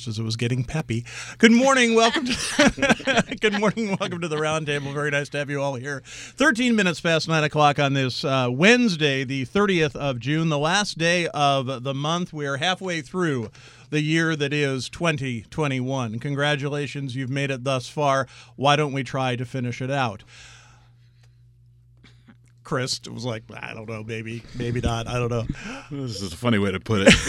as it was getting peppy. Good morning, welcome to Good morning, welcome to the Roundtable. Very nice to have you all here. 13 minutes past 9 o'clock on this Wednesday, the 30th of June, the last day of the month. We are halfway through the year that is 2021. Congratulations, you've made it thus far. Why don't we try to finish it out? Chris was like, I don't know, maybe not. I don't know. This is a funny way to put it.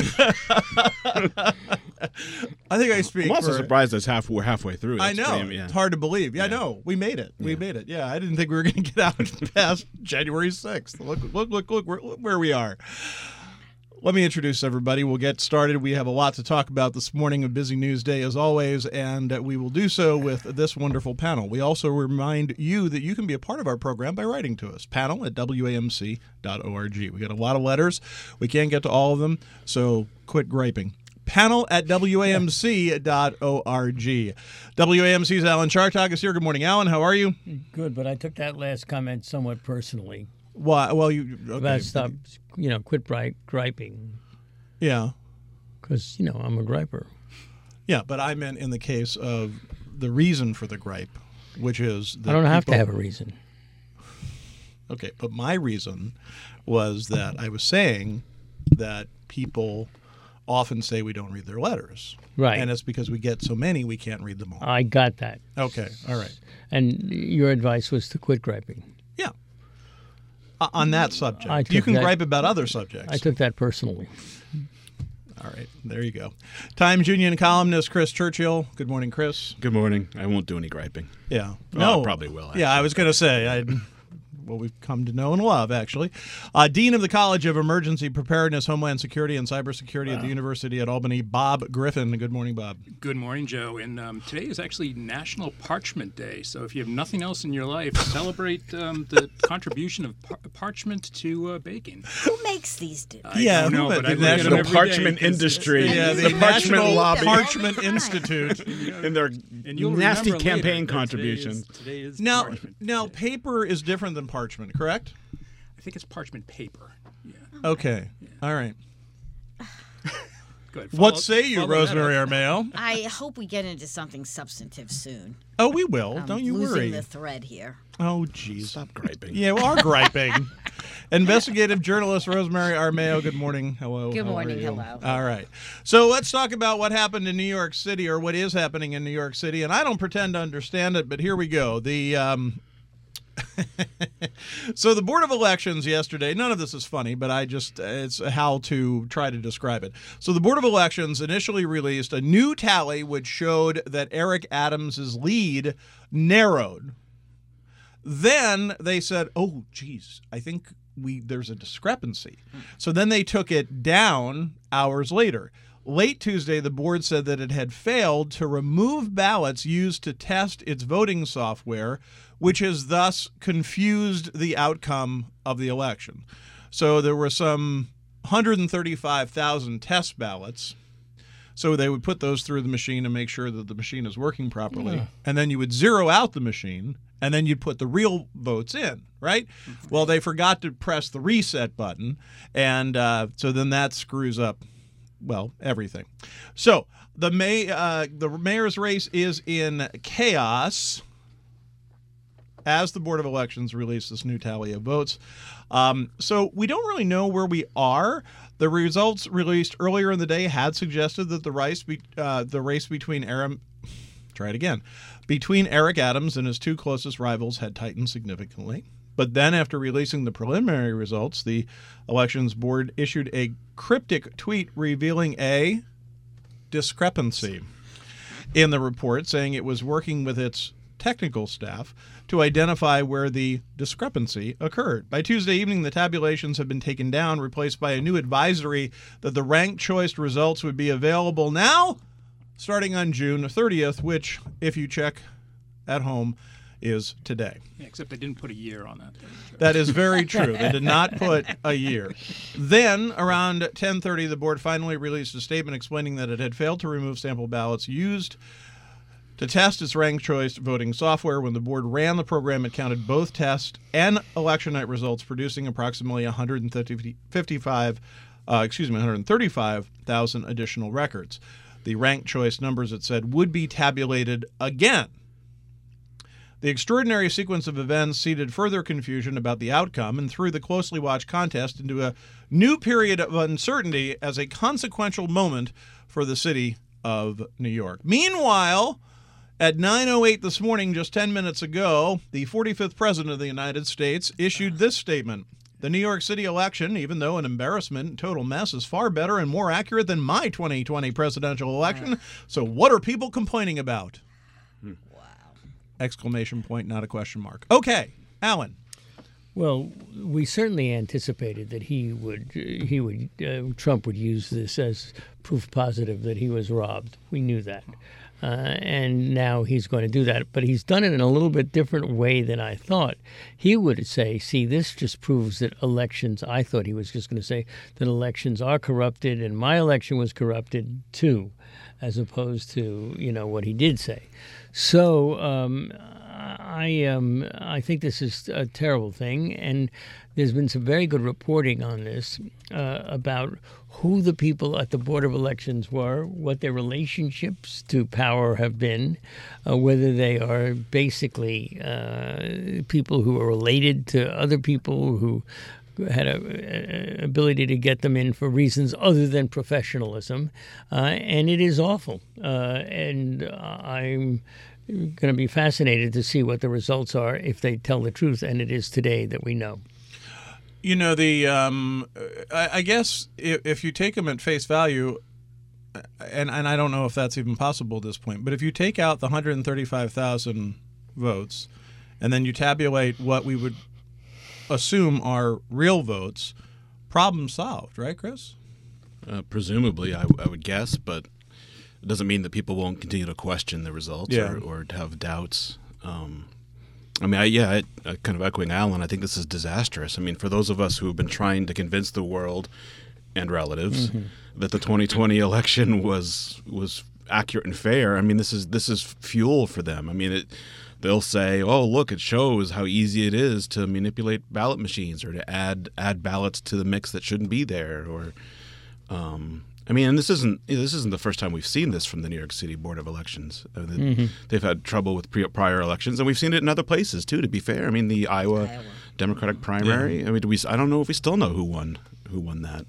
I think I speak. I'm also surprised we're halfway through. I know. It's hard to believe. Yeah, I know. We made it. We made it. Yeah, I didn't think we were going to get out past January 6th. Look where we are. Let me introduce everybody. We'll get started. We have a lot to talk about this morning, a busy news day as always, and we will do so with this wonderful panel. We also remind you that you can be a part of our program by writing to us, panel@wamc.org. We got a lot of letters. We can't get to all of them, so quit griping. Panel@wamc.org. WAMC's Alan Chartock is here. Good morning, Alan. How are you? Good, but I took that last comment somewhat personally. Why? Well, you okay. About stop, quit griping. Yeah. Because, I'm a griper. Yeah, but I meant in the case of the reason for the gripe, which is that I don't have to have a reason. Okay, but my reason was that I was saying that people often say we don't read their letters. Right. And it's because we get so many, we can't read them all. I got that. Okay, all right. And your advice was to quit griping. Yeah. On that subject. You can gripe about other subjects. I took that personally. All right, there you go. Times Union columnist Chris Churchill. Good morning, Chris. Good morning. I won't do any griping. Yeah. Well, I probably will. Actually. Yeah, I was going to say, what we've come to know and love, actually. Dean of the College of Emergency Preparedness, Homeland Security, and Cybersecurity at the University at Albany, Bob Griffin. Good morning, Bob. Good morning, Joe. And today is actually National Parchment Day. So if you have nothing else in your life, celebrate the contribution of parchment to baking. Who makes these? I don't know, but I look at them National every Parchment day, Industry. Yeah, the Parchment National Lobby. Parchment Institute. And their nasty campaign contributions. Today is Now, parchment. paper is different than parchment, correct? I think it's parchment paper. Yeah. Okay. All right. Good. What say you, Rosemary Armao? I hope we get into something substantive soon. Oh, we will. Don't you losing worry. the thread here. Oh, jeez. Stop griping. Yeah, we are griping. Investigative journalist Rosemary Armao, good morning. Hello. Good How are morning. you? Hello. All right. So let's talk about what happened in New York City, or what is happening in New York City. And I don't pretend to understand it, but here we go. So the Board of Elections yesterday, none of this is funny, but it's how to try to describe it. So the Board of Elections initially released a new tally which showed that Eric Adams' lead narrowed. Then they said, oh, geez, I think there's a discrepancy. So then they took it down hours later. Late Tuesday, the board said that it had failed to remove ballots used to test its voting software, which has thus confused the outcome of the election. So there were some 135,000 test ballots. So they would put those through the machine and make sure that the machine is working properly. Yeah. And then you would zero out the machine, and then you'd put the real votes in, right? Well, they forgot to press the reset button, and so then that screws up, well, everything. So the mayor's race is in chaos as the Board of Elections released this new tally of votes. So we don't really know where we are. The results released earlier in the day had suggested that the race between Eric Adams and his two closest rivals had tightened significantly. But then after releasing the preliminary results, the Elections Board issued a cryptic tweet revealing a discrepancy in the report, saying it was working with its technical staff to identify where the discrepancy occurred. By Tuesday evening, the tabulations have been taken down, replaced by a new advisory that the ranked choice results would be available now, starting on June 30th, which, if you check at home, is today. Yeah, except they didn't put a year on that. That is very true. They did not put a year. Then, around 10:30, the board finally released a statement explaining that it had failed to remove sample ballots used to test its ranked choice voting software. When the board ran the program, it counted both test and election night results, producing approximately 135,000 additional records. The ranked choice numbers, it said, would be tabulated again. The extraordinary sequence of events seeded further confusion about the outcome and threw the closely watched contest into a new period of uncertainty as a consequential moment for the city of New York. Meanwhile, at 9:08 this morning, just 10 minutes ago, the 45th President of the United States issued this statement. The New York City election, even though an embarrassment and total mess, is far better and more accurate than my 2020 presidential election. So what are people complaining about? Exclamation point, not a question mark. Okay, Alan. Well, we certainly anticipated that Trump would use this as proof positive that he was robbed. We knew that. And now he's going to do that. But he's done it in a little bit different way than I thought. He would say, see, this just proves that elections, I thought he was just going to say that elections are corrupted and my election was corrupted too, as opposed to, what he did say. So I think this is a terrible thing, and there's been some very good reporting on this about who the people at the Board of Elections were, what their relationships to power have been, whether they are basically people who are related to other people who had a ability to get them in for reasons other than professionalism, and it is awful. And I'm going to be fascinated to see what the results are if they tell the truth, and it is today that we know. I guess if you take them at face value, and I don't know if that's even possible at this point, but if you take out the 135,000 votes, and then you tabulate what we would assume are real votes, problem solved, right, Chris? Presumably, I would guess, but it doesn't mean that people won't continue to question the results or have doubts. I kind of echoing Alan, I think this is disastrous. I mean, for those of us who have been trying to convince the world and relatives that the 2020 election was accurate and fair, I mean, this is fuel for them. I mean, they'll say, "Oh, look, it shows how easy it is to manipulate ballot machines or to add ballots to the mix that shouldn't be there." Or, and this isn't the first time we've seen this from the New York City Board of Elections. They've had trouble with prior elections, and we've seen it in other places too. To be fair, I mean, the Iowa Democratic primary. I mean, I don't know if we still know who won that.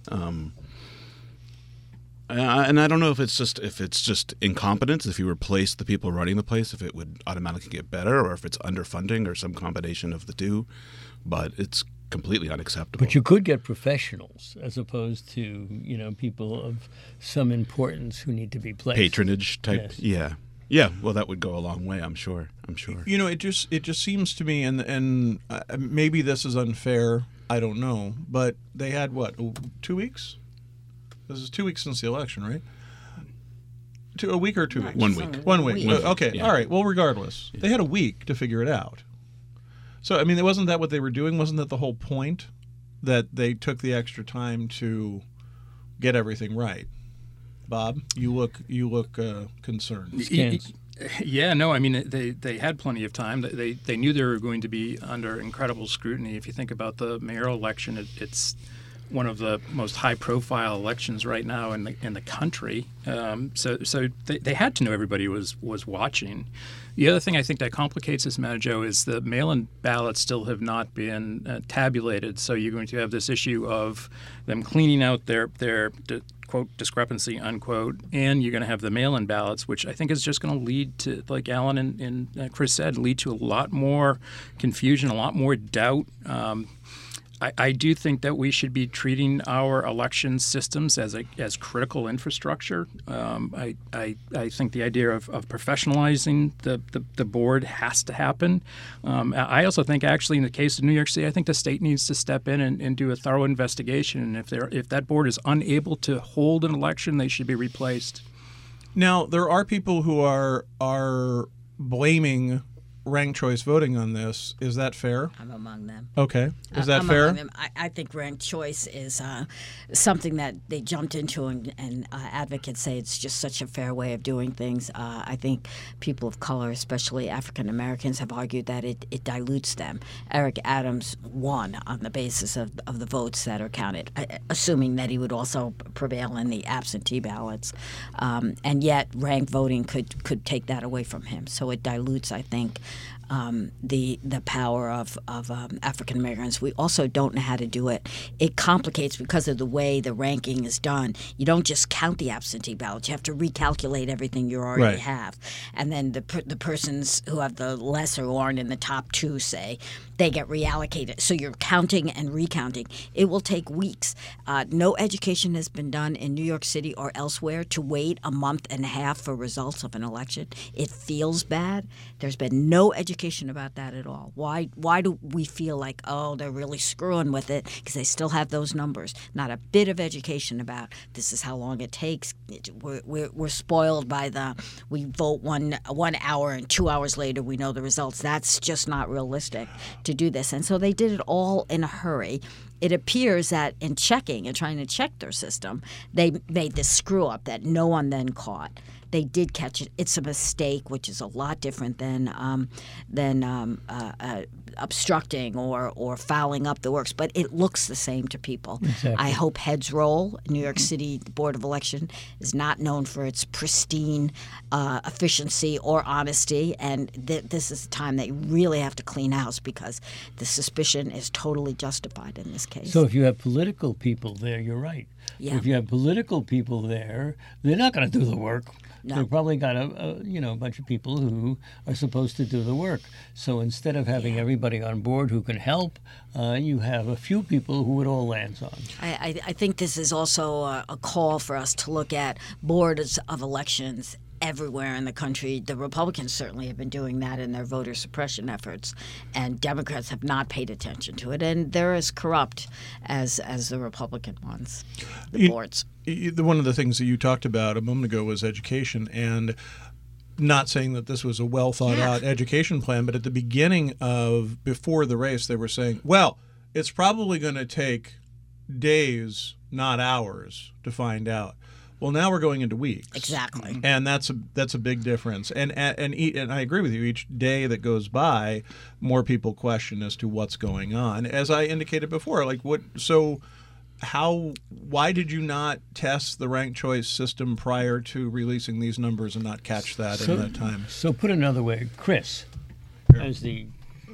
And I don't know if it's just incompetence. If you replace the people running the place, if it would automatically get better, or if it's underfunding, or some combination of the two. But it's completely unacceptable. But you could get professionals as opposed to people of some importance who need to be placed. Patronage type, yes. Yeah. Well, that would go a long way. I'm sure. It just seems to me, and maybe this is unfair. I don't know, but they had 2 weeks. This is 2 weeks since the election, right? A week or 2 weeks? 1 week. 1 week. Okay. Yeah. All right. Well, regardless, they had a week to figure it out. So, I mean, wasn't that what they were doing? Wasn't that the whole point, that they took the extra time to get everything right? Bob, you look concerned. Yeah, no, I mean, they had plenty of time. They knew they were going to be under incredible scrutiny. If you think about the mayoral election, it's one of the most high-profile elections right now in the country. So they had to know everybody was watching. The other thing I think that complicates this matter, Joe, is the mail-in ballots still have not been tabulated. So you're going to have this issue of them cleaning out their quote discrepancy unquote, and you're going to have the mail-in ballots, which I think is just going to lead to, like Alan and Chris said, lead to a lot more confusion, a lot more doubt. I do think that we should be treating our election systems as critical infrastructure. I think the idea of professionalizing the board has to happen. I also think, actually, in the case of New York City, I think the state needs to step in and do a thorough investigation. And if that board is unable to hold an election, they should be replaced. Now, there are people who are blaming ranked choice voting on this. Is that fair? I'm among them. Okay. Is that I'm fair? among them. I think ranked choice is something that they jumped into, and advocates say it's just such a fair way of doing things. I think people of color, especially African Americans, have argued that it dilutes them. Eric Adams won on the basis of the votes that are counted, assuming that he would also prevail in the absentee ballots. And yet ranked voting could take that away from him. So it dilutes, I think, the power of African Americans. We also don't know how to do it. It complicates because of the way the ranking is done. You don't just count the absentee ballots. You have to recalculate everything you already have. And then the persons who have the lesser or aren't in the top two, say, they get reallocated. So you're counting and recounting. It will take weeks. No education has been done in New York City or elsewhere to wait a month and a half for results of an election. It feels bad. There's been no education about that at all. Why do we feel like, oh, they're really screwing with it because they still have those numbers? Not a bit of education about this is how long it takes. We're spoiled by we vote 1 hour and 2 hours later we know the results. That's just not realistic to do this. And so they did it all in a hurry. It appears that in checking and trying to check their system, they made this screw up that no one then caught. They did catch it. It's a mistake, which is a lot different than obstructing or fouling up the works. But it looks the same to people. Exactly. I hope heads roll. New York City Board of Election is not known for its pristine efficiency or honesty, and this is the time they really have to clean house because the suspicion is totally justified in this case. So if you have political people there, you're right. Yeah. If you have political people there, they're not going to do the work. No. They've probably got a bunch of people who are supposed to do the work. So instead of having everybody on board who can help, you have a few people who it all lands on. I think this is also a call for us to look at boards of elections everywhere in the country. The Republicans certainly have been doing that in their voter suppression efforts, and Democrats have not paid attention to it, and they're as corrupt as the Republican ones, the boards. One of the things that you talked about a moment ago was education, and not saying that this was a well-thought-out education plan, but at the beginning before the race, they were saying, well, it's probably going to take days, not hours, to find out. Well, now we're going into weeks. Exactly. And that's a big difference. And I agree with you. Each day that goes by, more people question as to what's going on. As I indicated before, why did you not test the ranked choice system prior to releasing these numbers and not catch that in that time? So put another way, Chris, as the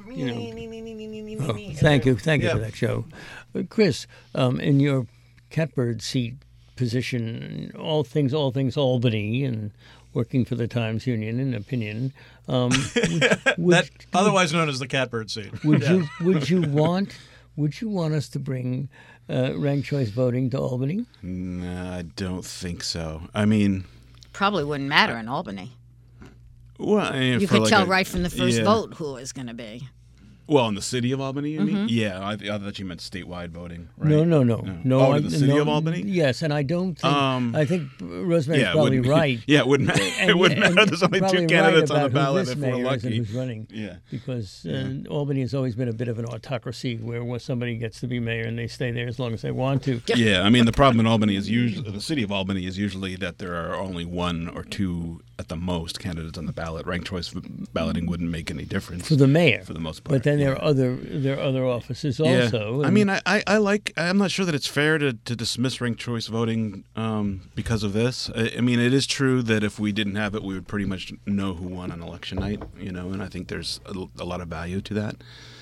thank you for that show. Chris, in your catbird seat position, all things Albany, and working for the Times Union and Opinion, that otherwise known as the catbird seat. Would you want us to bring ranked choice voting to Albany? No, I don't think so. I mean, probably wouldn't matter in Albany. Well, you could tell right from the first vote who it was going to be. Well, in the city of Albany, you mean? Yeah, I thought you meant statewide voting. Right? No. Oh, in the city of Albany? Yes, and I don't think. I think Rosemary's probably right. Yeah, it wouldn't matter. It wouldn't matter. There's only two candidates on the ballot if we're lucky. Who's running? Yeah, because Albany has always been a bit of an autocracy where somebody gets to be mayor and they stay there as long as they want to. Yeah, I mean the problem in Albany is usually the city of Albany is usually that there are only one or two at the most candidates on the ballot. Ranked choice balloting wouldn't make any difference for the mayor, for the most part. But then there are other offices also. I mean, I'm not sure that it's fair to dismiss ranked choice voting because of this. I mean, it is true that if we didn't have it, we would pretty much know who won on election night. And I think there's a lot of value to that.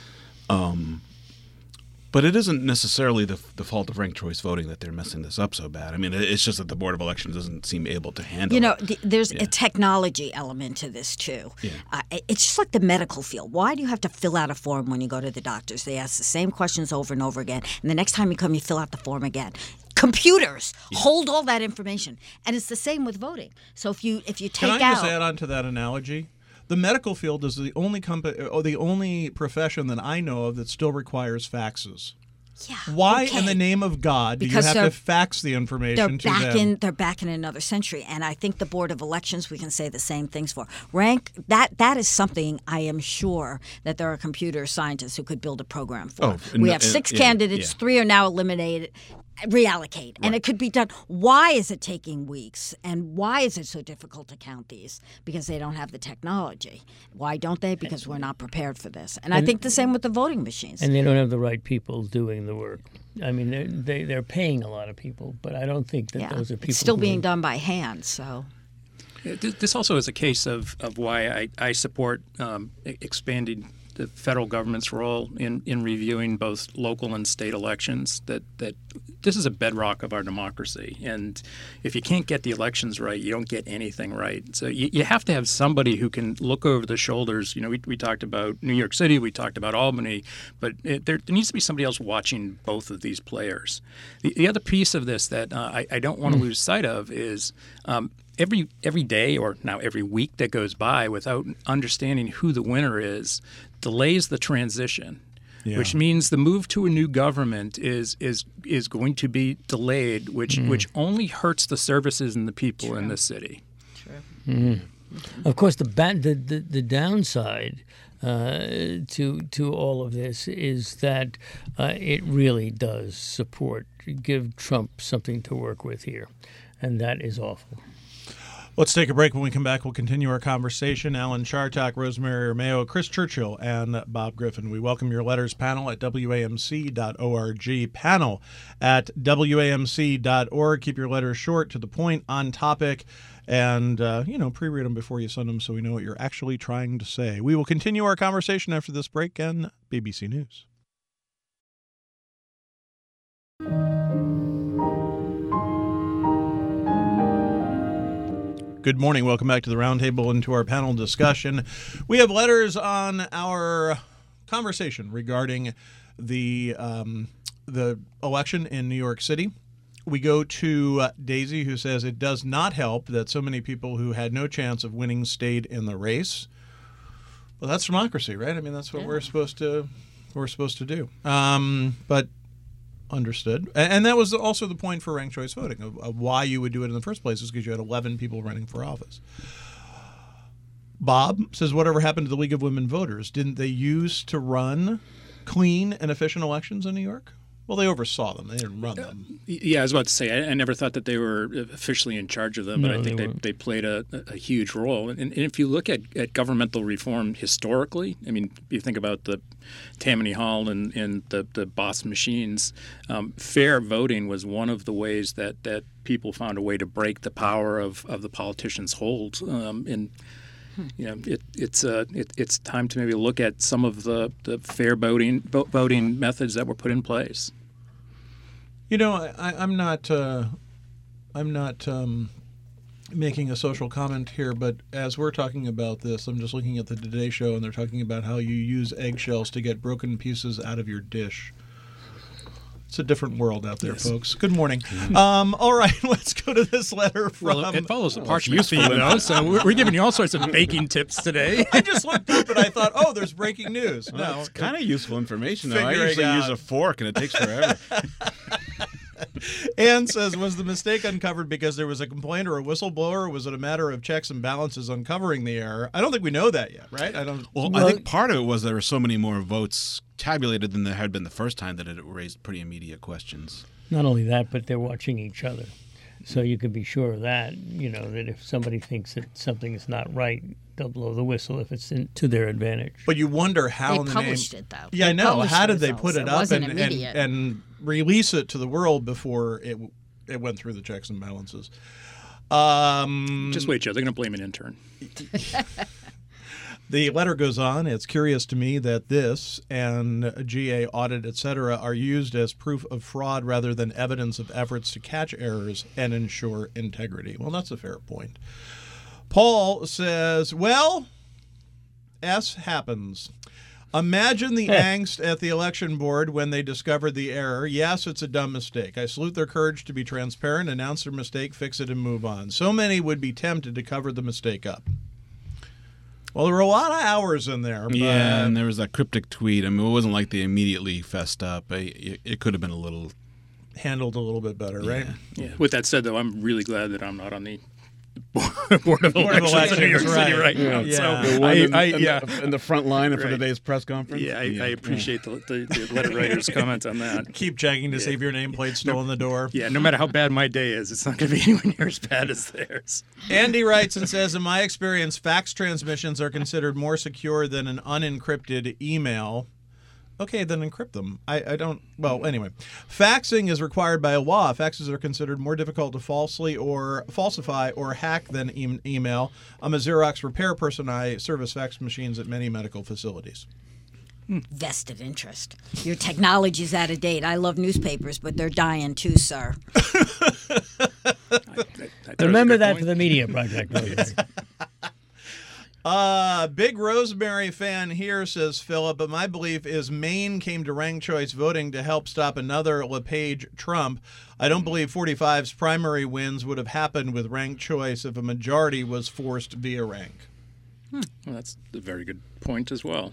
But it isn't necessarily the fault of ranked choice voting that they're messing this up so bad. I mean, it's just that the Board of Elections doesn't seem able to handle it. There's a technology element to this, too. Yeah. It's just like the medical field. Why do you have to fill out a form when you go to the doctors? They ask the same questions over and over again, and the next time you come, you fill out the form again. Computers hold all that information, and it's the same with voting. So if you take Can I just add on to that analogy? The medical field is the only profession that I know of that still requires faxes. Yeah. Why okay. in the name of God do Because you have they're- to fax the information to them? They're back in another century, and I think the Board of Elections we can say the same things for. That is something I am sure that there are computer scientists who could build a program for. Oh, We have 6 candidates, yeah. 3 are now eliminated. Reallocate, and it could be done. Why is it taking weeks, and why is it so difficult to count these? Because they don't have the technology. Why don't they? Because we're not prepared for this. And I think the same with the voting machines. And they don't have the right people doing the work. I mean, they're paying a lot of people, but I don't think that those are people. It's still who being are- done by hand. So This also is a case of why I support expanding the federal government's role in reviewing both local and state elections. That this is a bedrock of our democracy, and if you can't get the elections right, you don't get anything right. So you have to have somebody who can look over the shoulders. You know, we talked about New York City, we talked about Albany, but there needs to be somebody else watching both of these players. The other piece of this that I don't want to lose sight of is every day, or now every week that goes by without understanding who the winner is, delays the transition, which means the move to a new government is going to be delayed, which only hurts the services and the people in the city. Of course, the downside to all of this is that it really does give Trump something to work with here, and that is awful. Let's take a break. When we come back, we'll continue our conversation. Alan Chartock, Rosemary Armeo, Chris Churchill, and Bob Griffin. We welcome your letters. Panel at WAMC.org. Panel at WAMC.org. Keep your letters short, to the point, on topic, and, pre-read them before you send them so we know what you're actually trying to say. We will continue our conversation after this break and BBC News. Good morning. Welcome back to the Roundtable and to our panel discussion. We have letters on our conversation regarding the election in New York City. We go to Daisy, who says it does not help that so many people who had no chance of winning stayed in the race. Well, that's democracy, right? I mean, that's what we're supposed to do. But understood. And that was also the point for ranked choice voting, of why you would do it in the first place, is because you had 11 people running for office. Bob says, whatever happened to the League of Women Voters? Didn't they used to run clean and efficient elections in New York? Well, they oversaw them. They didn't run them. Yeah, I was about to say, I never thought that they were officially in charge of them, but I think they played a huge role. And if you look at governmental reform historically, I mean, you think about the Tammany Hall and the Boss machines, fair voting was one of the ways that people found a way to break the power of the politicians' hold. It's time to maybe look at some of the fair voting methods that were put in place. You know, I'm not making a social comment here, but as we're talking about this, I'm just looking at the Today Show, and they're talking about how you use eggshells to get broken pieces out of your dish. It's a different world out there, folks. Good morning. All right, let's go to this letter from... Well, it follows the parchment theme, though, so we're giving you all sorts of baking tips today. I just looked up and I thought, oh, there's breaking news. No, it's kind of useful information, though. I Figuring usually out. use a fork, and it takes forever. Ann says, was the mistake uncovered because there was a complaint or a whistleblower, or was it a matter of checks and balances uncovering the error? I don't think we know that yet, right? Well, I think part of it was there were so many more votes tabulated than there had been the first time that it raised pretty immediate questions. Not only that, but they're watching each other. So you can be sure of that, that if somebody thinks that something is not right, they'll blow the whistle if it's to their advantage. But you wonder how they published it, though. Yeah, I They know. published How the did they results. put it It up wasn't and immediate. release it to the world before it went through the checks and balances? Just wait, Joe. They're going to blame an intern. The letter goes on. It's curious to me that this and GA audit, etc., are used as proof of fraud rather than evidence of efforts to catch errors and ensure integrity. Well, that's a fair point. Paul says, well, S happens. Imagine the angst at the election board when they discovered the error. Yes, it's a dumb mistake. I salute their courage to be transparent, announce their mistake, fix it, and move on. So many would be tempted to cover the mistake up. Well, there were a lot of hours in there. But Yeah, and there was that cryptic tweet. I mean, it wasn't like they immediately fessed up. It could have been a little. handled a little bit better, right? Yeah. With that said, though, I'm really glad that I'm not on the Board of Elections in New York right. City right now. Yeah. So The one yeah. in the front line for Right. today's press conference. Yeah, I appreciate the letter writer's comment on that. Keep checking to see if your nameplate's still in the door. Yeah, no matter how bad my day is, it's not going to be anywhere near as bad as theirs. Andy writes and says, in my experience, fax transmissions are considered more secure than an unencrypted email. Okay, then encrypt them. I don't. Well, anyway, faxing is required by law. Faxes are considered more difficult to falsify or hack than email. I'm a Xerox repair person. I service fax machines at many medical facilities. Vested interest. Your technology's out of date. I love newspapers, but they're dying too, sir. I thought it was a Remember good that point. for the media project. Big Rosemary fan here, says Philip, but my belief is Maine came to ranked choice voting to help stop another LePage Trump. I don't believe 45's primary wins would have happened with ranked choice if a majority was forced via rank. Well, that's a very good point as well.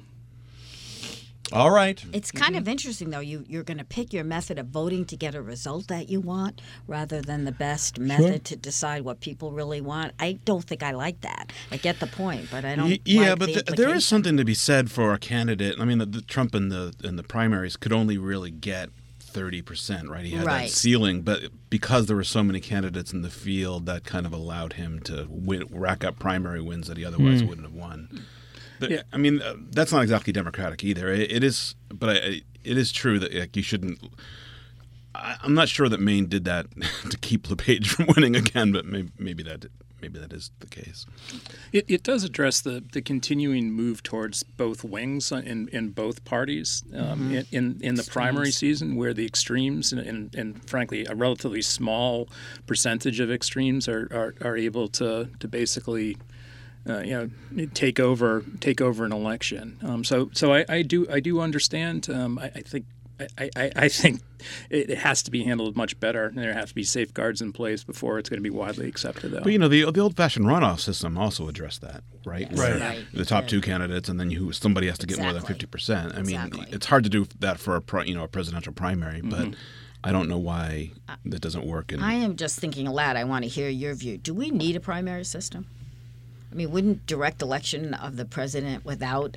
All right. It's kind of interesting, though. You're going to pick your method of voting to get a result that you want rather than the best method to decide what people really want. I don't think I like that. I get the point, but I don't Yeah, like but the there is implication. something to be said for a candidate. I mean, the Trump in the primaries could only really get 30%, right? He had Right. that ceiling, but because there were so many candidates in the field, that kind of allowed him to rack up primary wins that he otherwise wouldn't have won. But, Yeah. I mean, that's not exactly democratic either. It is, but it is true that like, you shouldn't. I'm not sure that Maine did that to keep LePage from winning again, but maybe that is the case. It does address the continuing move towards both wings in both parties in the primary season, where the extremes and frankly a relatively small percentage of extremes are able to basically take over an election. So I do understand. I think it has to be handled much better, and there have to be safeguards in place before it's going to be widely accepted. Though. But the old-fashioned runoff system also addressed that, right? Yes, Where right. the top two candidates, and then somebody has to get more than Exactly. 50%. I mean, Exactly. it's hard to do that for a presidential primary, but I don't know why that doesn't work. I am just thinking aloud. I want to hear your view. Do we need a primary system? I mean, wouldn't direct election of the president without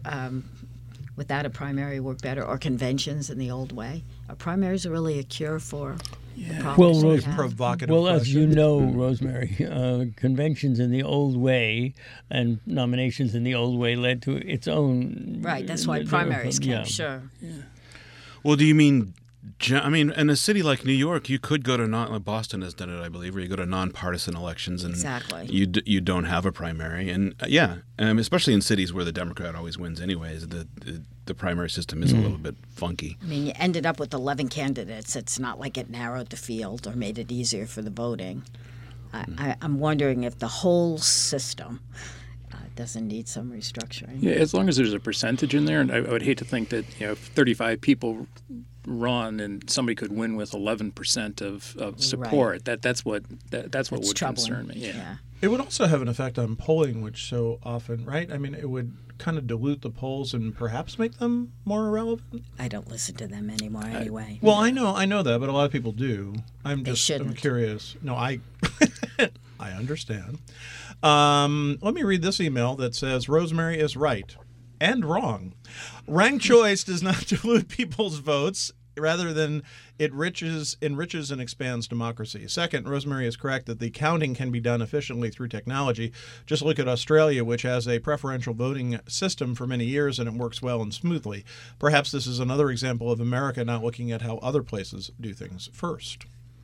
a primary work better, or conventions in the old way? Are primaries really a cure for the problems Well, we Rose- have? Provocative Well, as question. you know, Rosemary, conventions in the old way and nominations in the old way led to its own. Right, that's why primaries came, Yeah. sure. Well, do you mean? I mean, in a city like New York, you could go to Boston has done it, I believe, where you go to nonpartisan elections, and Exactly. you don't have a primary, and especially in cities where the Democrat always wins, anyways. The primary system is a little bit funky. I mean, you ended up with 11 candidates. It's not like it narrowed the field or made it easier for the voting. I'm wondering if the whole system doesn't need some restructuring. Yeah, as long as there's a percentage in there, and I would hate to think that if 35 people run and somebody could win with 11% of support. That's what It's would troubling. concern me. Yeah. It would also have an effect on polling, which so often, right? I mean, it would kind of dilute the polls and perhaps make them more irrelevant. I don't listen to them anymore anyway. Well, I know that, but a lot of people do. I'm shouldn't. curious. No, I understand. Let me read this email that says Rosemary is right and wrong. Ranked choice does not dilute people's votes. Rather than it enriches and expands democracy. Second, Rosemary is correct that the counting can be done efficiently through technology. Just look at Australia, which has a preferential voting system for many years, and it works well and smoothly. Perhaps this is another example of America not looking at how other places do things first.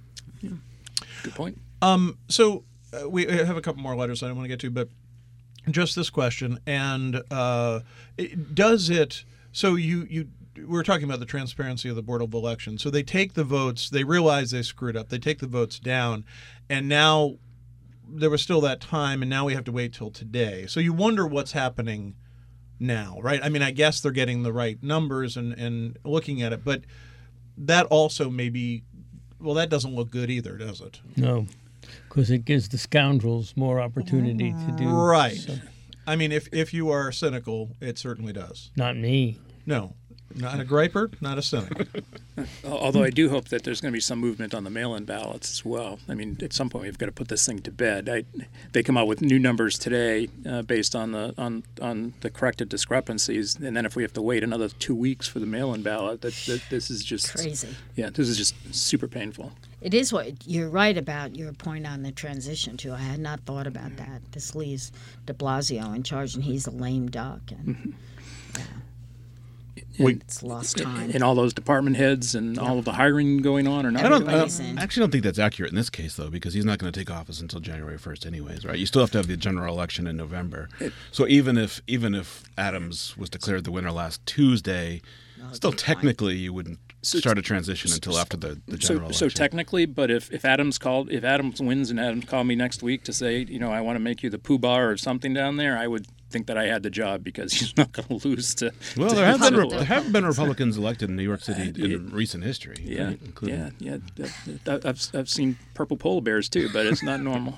Good point. So we have a couple more letters I don't want to get to, but just this question. And does it? So you we're talking about the transparency of the Board of Elections. So they take the votes. They realize they screwed up. They take the votes down, and now there was still that time, and now we have to wait till today. So you wonder what's happening now, right? I mean, I guess they're getting the right numbers and looking at it, but that also maybe. Well, that doesn't look good either, does it? No, because it gives the scoundrels more opportunity to do Right. so. I mean, if you are cynical, it certainly does. Not me. No, not a griper, not a cynic. Although I do hope that there's going to be some movement on the mail-in ballots as well. I mean, at some point we've got to put this thing to bed. They come out with new numbers today based on the corrected discrepancies, and then if we have to wait another 2 weeks for the mail-in ballot, this is just Crazy. Yeah, this is just super painful. It is what you're right about your point on the transition too. I had not thought about that. This leaves de Blasio in charge, and he's a lame duck, and it's lost time. And all those department heads and all of the hiring going on or not. I actually don't think that's accurate in this case, though, because he's not going to take office until January 1st anyways, right? You still have to have the general election in November. So even if Adams was declared the winner last Tuesday, still technically you wouldn't start a transition until after the general election. So technically, but if Adams wins and Adams called me next week to say, I want to make you the poobah or something down there, I would think that I had the job because he's not going to lose to. Well, there have been Republicans elected in New York City in recent history. Yeah, right? Including... yeah. I've seen purple polar bears too, but it's not normal.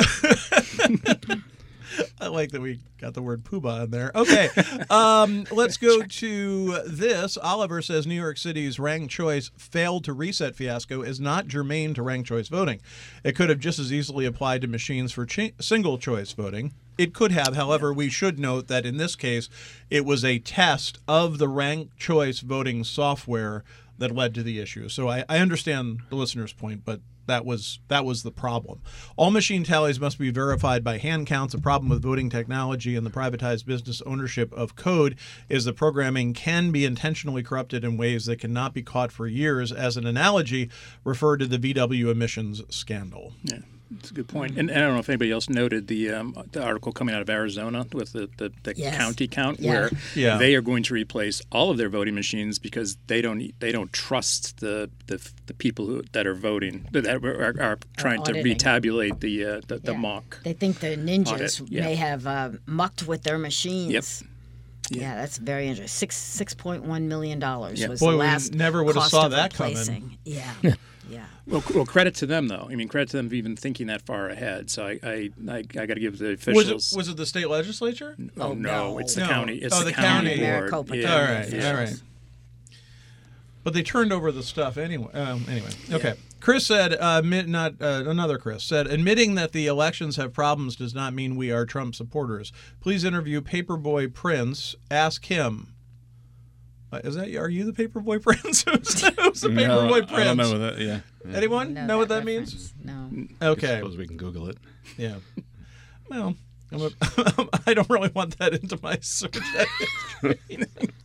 I like that we got the word poobah in there. Okay, let's go to this. Oliver says New York City's ranked choice failed to reset fiasco is not germane to ranked choice voting. It could have just as easily applied to machines for single choice voting. It could have. However, we should note that in this case, it was a test of the ranked choice voting software that led to the issue. So I understand the listener's point, but that was the problem. All machine tallies must be verified by hand counts. A problem with voting technology and the privatized business ownership of code is the programming can be intentionally corrupted in ways that cannot be caught for years. As an analogy, refer to the VW emissions scandal. Yeah. That's a good point. And I don't know if anybody else noted the article coming out of Arizona with the Yes. county count, Yeah. where they are going to replace all of their voting machines because they don't trust the people that are voting that are trying to auditing. retabulate the mock. They think the ninjas Audit, yeah. may have mucked with their machines. Yep. Yeah, that's very interesting. $6.1 million was Boy, the we last never would have cost saw of that coming. replacing. Yeah. Yeah. Well, credit to them though. I mean, credit to them for even thinking that far ahead. So I got to give the officials. Was it the state legislature? Oh no, it's the No. county. It's Oh, the the county county. board. Maricopa Yeah. County. All right, Yeah. all right. But they turned over the stuff anyway. Okay. Chris said, another Chris said, admitting that the elections have problems does not mean we are Trump supporters. Please interview Paperboy Prince. Ask him. Are you the Paperboy Prince? Who's the Paperboy Prince? I don't know what that. Yeah. Anyone know what that means? No. Okay. I suppose we can Google it. Yeah. Well, I don't really want that into my search history.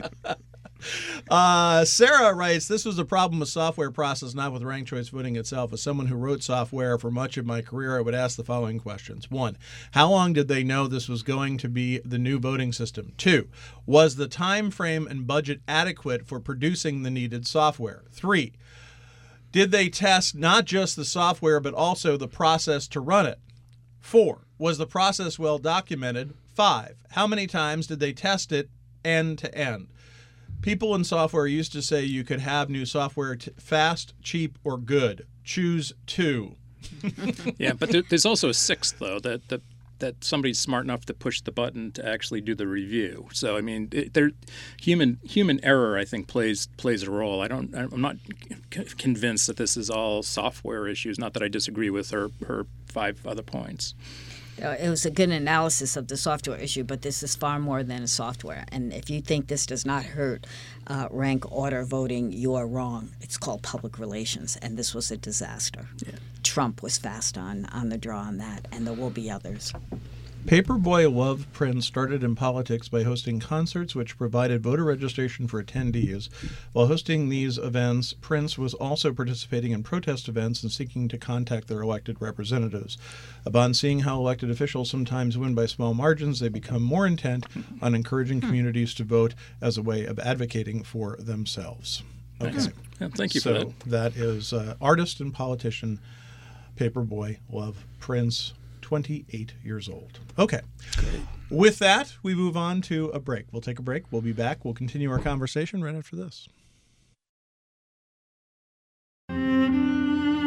Sarah writes, this was a problem with software process, not with ranked choice voting itself. As someone who wrote software for much of my career, I would ask the following questions. 1, how long did they know this was going to be the new voting system? 2, was the time frame and budget adequate for producing the needed software? 3, did they test not just the software but also the process to run it? 4, was the process well documented? 5, how many times did they test it end to end? People in software used to say you could have new software fast, cheap, or good. Choose 2. Yeah, but there's also a 6th though that somebody's smart enough to push the button to actually do the review. So I mean, human error I think plays a role. I'm not convinced that this is all software issues. Not that I disagree with her 5 other points. It was a good analysis of the software issue, but this is far more than a software. And if you think this does not hurt rank order voting, you are wrong. It's called public relations, and this was a disaster. Yeah. Trump was fast on the draw on that, and there will be others. Paperboy Love Prince started in politics by hosting concerts which provided voter registration for attendees. While hosting these events, Prince was also participating in protest events and seeking to contact their elected representatives. Upon seeing how elected officials sometimes win by small margins, they become more intent on encouraging communities to vote as a way of advocating for themselves. Okay. Nice. Yeah, thank you for that. That is artist and politician Paperboy Love Prince, 28 years old. Okay. Great. With that, we move on to a break. We'll take a break. We'll be back. We'll continue our conversation right after this.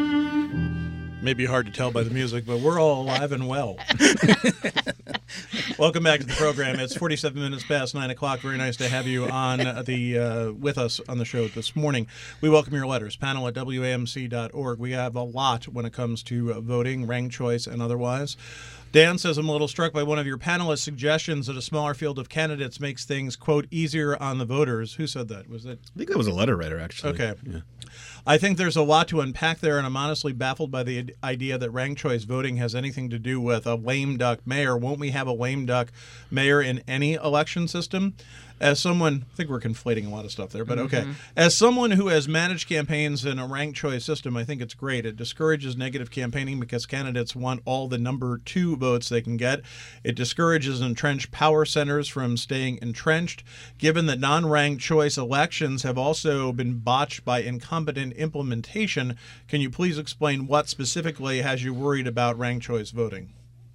May be hard to tell by the music, but we're all alive and well. Welcome back to the program. It's 47 minutes past 9 o'clock. Very nice to have you on with us on the show this morning. We welcome your letters. Panel at WAMC.org. We have a lot when it comes to voting, ranked choice, and otherwise. Dan says, I'm a little struck by one of your panelists' suggestions that a smaller field of candidates makes things, quote, easier on the voters. Who said that? Was it? I think that was a letter writer, actually. Okay. Yeah. I think there's a lot to unpack there, and I'm honestly baffled by the idea that ranked choice voting has anything to do with a lame duck mayor. Won't we have a lame duck mayor in any election system? As someone, I think we're conflating a lot of stuff there, but okay. As someone who has managed campaigns in a ranked choice system, I think it's great. It discourages negative campaigning because candidates want all the number 2 votes they can get. It discourages entrenched power centers from staying entrenched. Given that non-ranked choice elections have also been botched by incompetent implementation, can you please explain what specifically has you worried about ranked choice voting?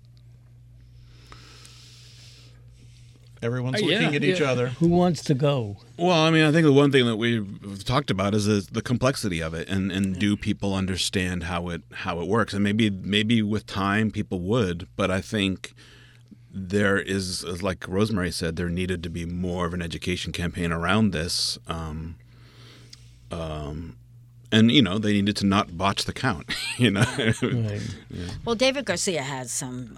Everyone's looking at each other. Who wants to go? Well, I mean, I think the one thing that we've talked about is the complexity of it, and do people understand how it works? And maybe with time people would, but I think there is, like Rosemary said, there needed to be more of an education campaign around this, and they needed to not botch the count. Right. Well, David Garcia has some.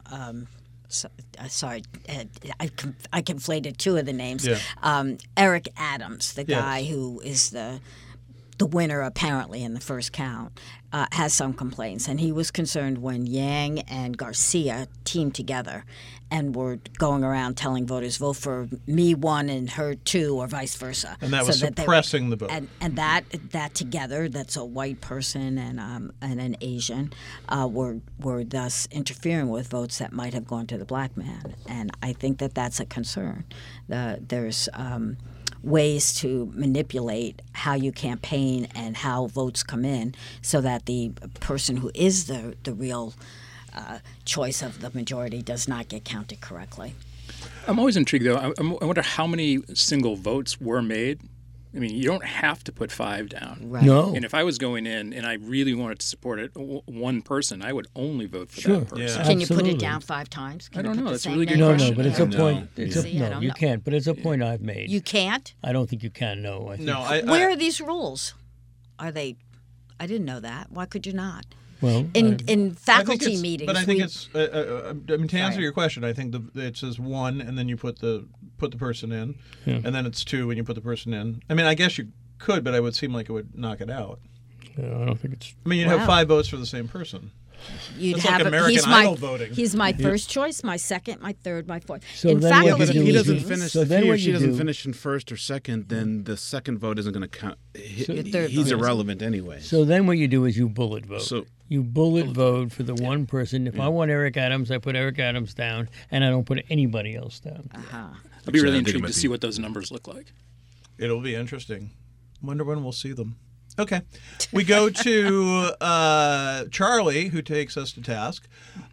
Sorry, I conflated 2 of the names. Yeah. Eric Adams, the guy who is the winner apparently in the first count, has some complaints, and he was concerned when Yang and Garcia teamed together and were going around telling voters, vote for me 1 and her 2, or vice versa. And that was suppressing the vote. And that together, that's a white person and an Asian, were thus interfering with votes that might have gone to the black man. And I think that that's a concern. There's ways to manipulate how you campaign and how votes come in so that the person who is the real choice of the majority does not get counted correctly. I'm always intrigued, though. I wonder how many single votes were made. I mean, you don't have to put 5 down. Right. No. And if I was going in and I really wanted to support one person, I would only vote for Sure. that person. Yeah. Can you put Absolutely. it down 5 times? Can I don't you put know. the That's a same really good number? No, question. but it's a No. point. It's See, I no, don't you know. can't. But it's a point I've made. You can't? I don't think you can. No, I think. No, Where are these rules? Are they? I didn't know that. Why could you not? Well, In faculty meetings, But I think we- it's. I mean, to answer Sorry. your question, I think it says 1, and then you put the person in, and then it's 2 when you put the person in. I mean, I guess you could, but it would seem like it would knock it out. I don't think it's. I mean, you'd have 5 votes for the same person. You'd It's have like a- American he's my, Idol voting. He's my first choice, my second, my third, my fourth. So in then what faculty you do If he is doesn't meetings, finish, So if then he or what she you doesn't do- finish in first or second, then the second vote isn't going to count. Your third He's vote. irrelevant anyway. So then what you do is you bullet vote. So- you bullet vote for the one person. If I want Eric Adams, I put Eric Adams down, and I don't put anybody else down. I'd be really I think it intrigued might to be- see what those numbers look like. It'll be interesting. Wonder when we'll see them. Okay. We go to Charlie, who takes us to task.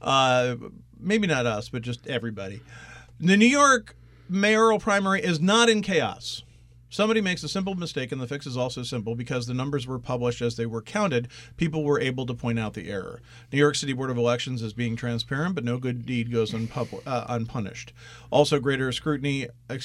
Maybe not us, but just everybody. The New York mayoral primary is not in chaos. Somebody makes a simple mistake, and the fix is also simple because the numbers were published as they were counted. People were able to point out the error. New York City Board of Elections is being transparent, but no good deed goes unpunished. Also, greater security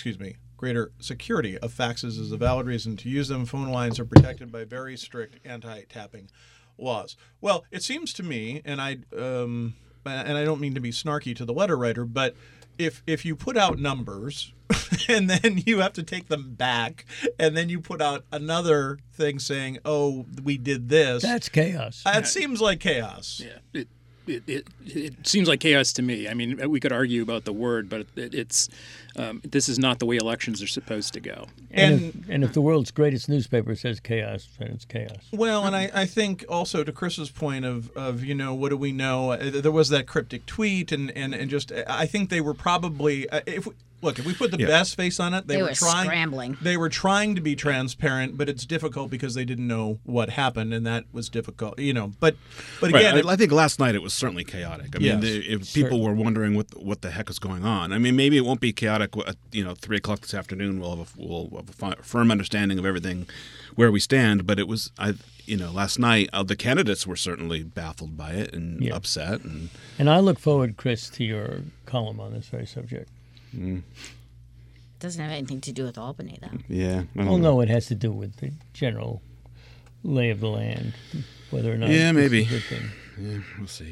of faxes is a valid reason to use them. Phone lines are protected by very strict anti-tapping laws. Well, it seems to me, and I don't mean to be snarky to the letter writer, but if you put out numbers and then you have to take them back and then you put out another thing saying, oh, we did this, That's chaos. it seems like chaos. Yeah, it seems like chaos to me. I mean, we could argue about the word, but it's this is not the way elections are supposed to go. And if the world's greatest newspaper says chaos, then it's chaos. Well, and I think also to Chris's point of what do we know? There was that cryptic tweet, and just I think they were probably Look, if we put the Yeah. best face on it, They were scrambling. They were trying to be transparent, but it's difficult because they didn't know what happened, and that was difficult. But again, Right. I think last night it was certainly chaotic. I mean, Yes. if people were wondering what the heck is going on, I mean, maybe it won't be chaotic. 3:00 this afternoon, we'll have a firm understanding of everything, where we stand. But it was, last night the candidates were certainly baffled by it and upset. And I look forward, Chris, to your column on this very subject. Doesn't have anything to do with Albany, though. Yeah. Well, no, it has to do with the general lay of the land, whether or not. Yeah, this maybe. is a thing. Yeah, we'll see.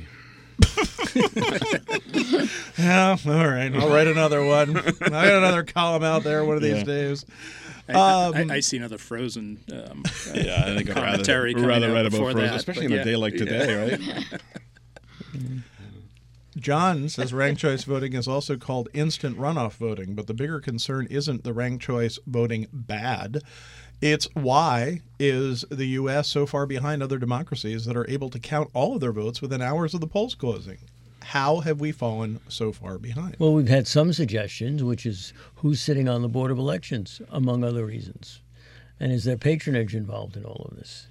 yeah, all right. I'll write another one. I got another column out there one of these days. I see another Frozen Yeah, I think commentary I'd rather coming out write about before Frozen, that, especially but on a day like today, right? John says ranked choice voting is also called instant runoff voting, but the bigger concern isn't the ranked choice voting bad. It's why is the U.S. so far behind other democracies that are able to count all of their votes within hours of the polls closing? How have we fallen so far behind? Well, we've had some suggestions, which is who's sitting on the Board of Elections, among other reasons. And is there patronage involved in all of this?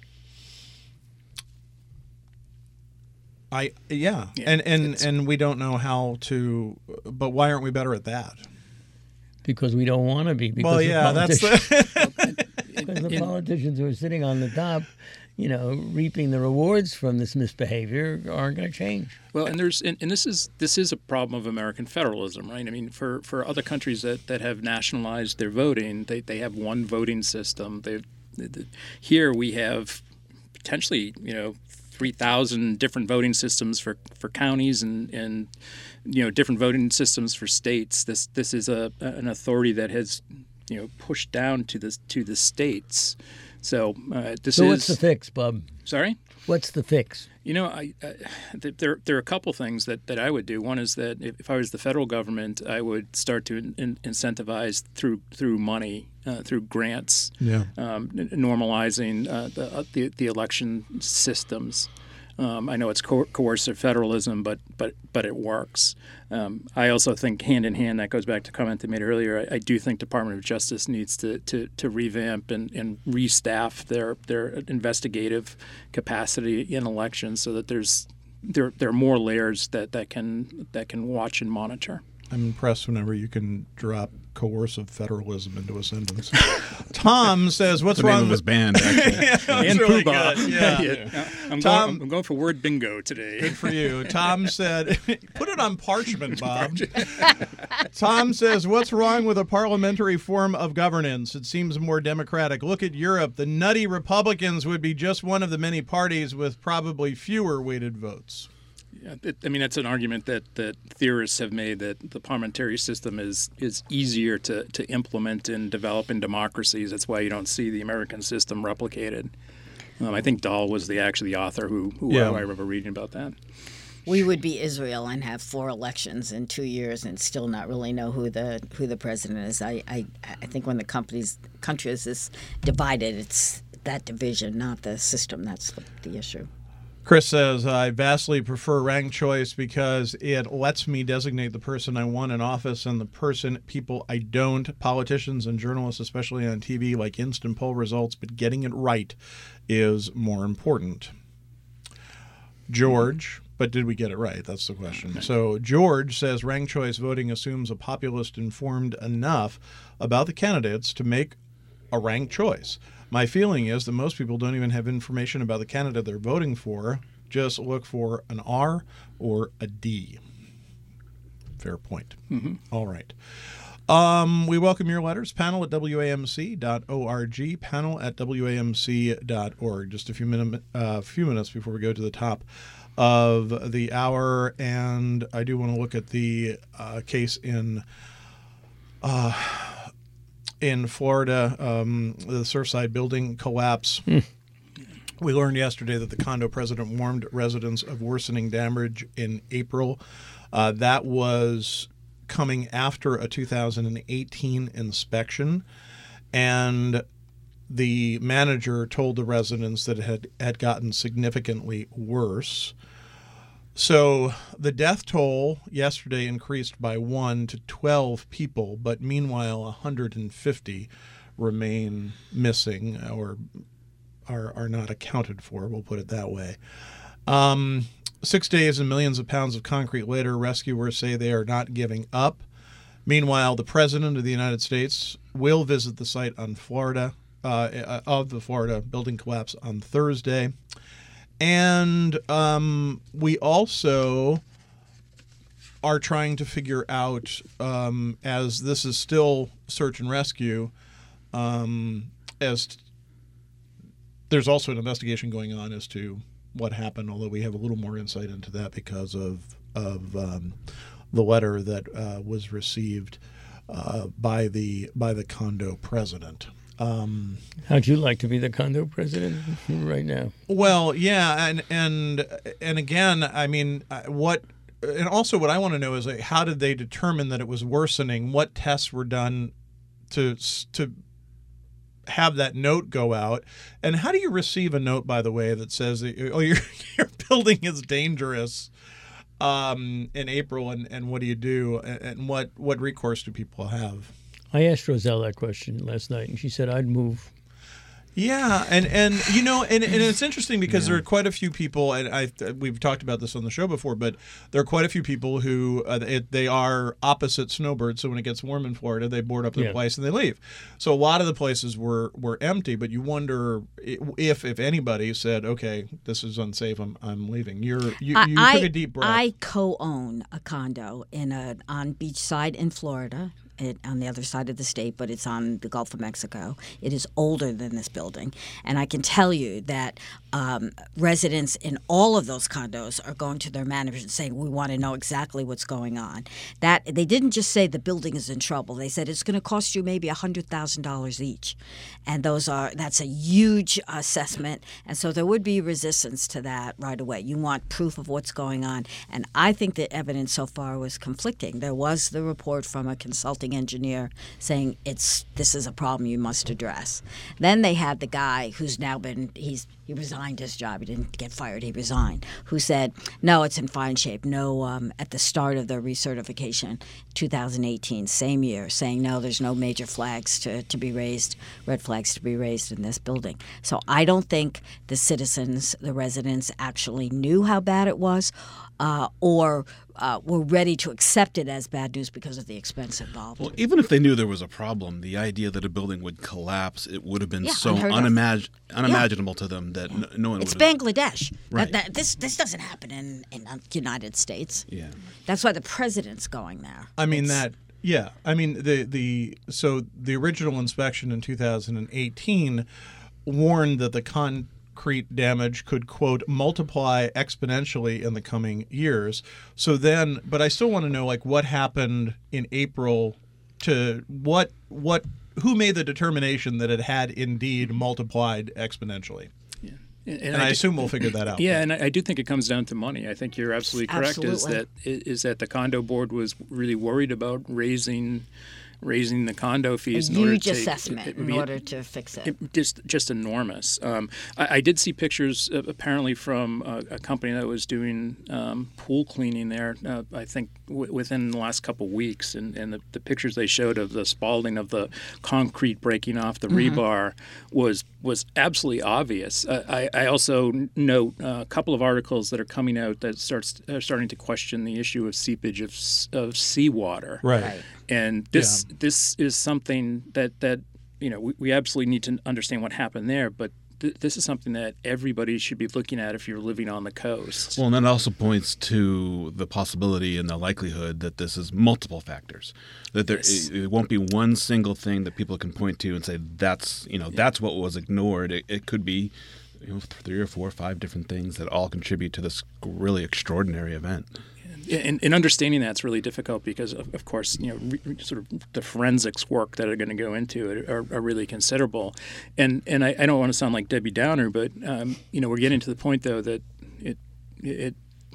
And we don't know how to, but why aren't we better at that? Because we don't want to be. Because Well, yeah, that's the because the politicians who are sitting on the top, reaping the rewards from this misbehavior aren't going to change. Well, and this is a problem of American federalism, right? I mean, for other countries that have nationalized their voting, they have one voting system. Here we have potentially 3,000 different voting systems for counties and different voting systems for states. This is an authority that has pushed down to the states. So So what's the fix, Bob? Sorry? What's the fix? There are a couple things that I would do. One is that if I was the federal government, I would start to incentivize through money, through grants, normalizing the election systems. I know it's coercive federalism, but it works. I also think hand in hand, that goes back to a comment I made earlier. I do think Department of Justice needs to revamp and restaff their investigative capacity in elections so that there are more layers that can watch and monitor. I'm impressed whenever you can drop coercive federalism into a sentence. Tom says, "What's the name wrong of his with band?" Actually. And really Poobah. good, yeah. I'm going for word bingo today. Good for you." Tom said, "Put it on parchment, Bob." Tom says, "What's wrong with a parliamentary form of governance? It seems more democratic. Look at Europe. The nutty Republicans would be just one of the many parties with probably fewer weighted votes." Yeah, that's an argument that theorists have made, that the parliamentary system is easier to implement and develop in democracies. That's why you don't see the American system replicated. I think Dahl was actually the author who I remember reading about that. We would be Israel and have 4 elections in 2 years and still not really know who the president is. I think when the country is this divided, it's that division, not the system. That's the issue. Chris says, "I vastly prefer ranked choice because it lets me designate the person I want in office and the people I don't. Politicians and journalists, especially on TV, like instant poll results, but getting it right is more important." George, but did we get it right? That's the question. Okay. So George says ranked choice voting assumes a populist informed enough about the candidates to make a ranked choice. My feeling is that most people don't even have information about the candidate they're voting for. Just look for an R or a D. Fair point. Mm-hmm. All right. We welcome your letters. Panel at WAMC.org. Panel at WAMC.org. Just a few minutes before we go to the top of the hour. And I do want to look at the case in Florida, the Surfside building collapse. We learned yesterday that the condo president warned residents of worsening damage in April. That was coming after a 2018 inspection, and the manager told the residents that it had gotten significantly worse. So the death toll yesterday increased by 1 to 12 people, but meanwhile 150 remain missing or are not accounted for. We'll put it that way. 6 days and millions of pounds of concrete later, rescuers say they are not giving up. Meanwhile, the President of the United States will visit the site on Florida of the Florida building collapse on Thursday. And we also are trying to figure out, as this is still search and rescue, as there's also an investigation going on as to what happened, although we have a little more insight into that because of the letter that was received by the condo president. How'd you like to be the condo president right now? Well, yeah, and again, I mean, and also what I want to know is, like, how did they determine that it was worsening? What tests were done to have that note go out? And how do you receive a note, by the way, that says, "Oh, your building is dangerous"? In April, and what do you do, and what recourse do people have? I asked Roselle that question last night, and she said I'd move. Yeah, and it's interesting because there are quite a few people, and we've talked about this on the show before, but there are quite a few people who they are opposite snowbirds. So when it gets warm in Florida, they board up their place and they leave. So a lot of the places were empty, but you wonder if anybody said, "Okay, this is unsafe. I'm leaving." You took a deep breath. I co-own a condo on beachside in Florida. On the other side of the state, but it's on the Gulf of Mexico. It is older than this building. And I can tell you that residents in all of those condos are going to their managers and saying, we want to know exactly what's going on. That they didn't just say the building is in trouble. They said it's going to cost you maybe $100,000 each. And that's a huge assessment. And so there would be resistance to that right away. You want proof of what's going on. And I think the evidence so far was conflicting. There was the report from a consulting engineer saying this is a problem you must address. Then they had the guy who's now he resigned his job. He didn't get fired. He resigned. Who said, no, it's in fine shape. No, at the start of the recertification, 2018, same year, saying no, there's no major flags to be raised, red flags to be raised in this building. So I don't think the citizens, the residents, actually knew how bad it was, or were ready to accept it as bad news because of the expense involved. Well, even if they knew there was a problem, the idea that a building would collapse, it would have been so unimaginable to them that no one would. It's Bangladesh. Right. This doesn't happen in the United States. Yeah. That's why the president's going there. I mean Yeah. I mean so the original inspection in 2018 warned that the concrete damage could, quote, multiply exponentially in the coming years. So then, but I still want to know, like, what happened in April to who made the determination that it had indeed multiplied exponentially? Yeah. And I assume we'll figure that out. Yeah, and I do think it comes down to money. I think you're absolutely correct. Absolutely. Is that the condo board was really worried about raising the condo fees in order to fix it. Just enormous. I did see pictures apparently from a company that was doing pool cleaning there, I think within the last couple of weeks, and the pictures they showed of the spalling of the concrete breaking off the rebar was absolutely obvious. I also note a couple of articles that are coming out that are starting to question the issue of seepage of seawater. Right. And this is something that we absolutely need to understand what happened there, but this is something that everybody should be looking at if you're living on the coast. Well, and that also points to the possibility and the likelihood that this is multiple factors. That it won't be one single thing that people can point to and say that's what was ignored. It could be 3 or 4 or 5 different things that all contribute to this really extraordinary event. And understanding that's really difficult because, of course, sort of the forensics work that are going to go into it are really considerable. And I don't want to sound like Debbie Downer, but we're getting to the point though that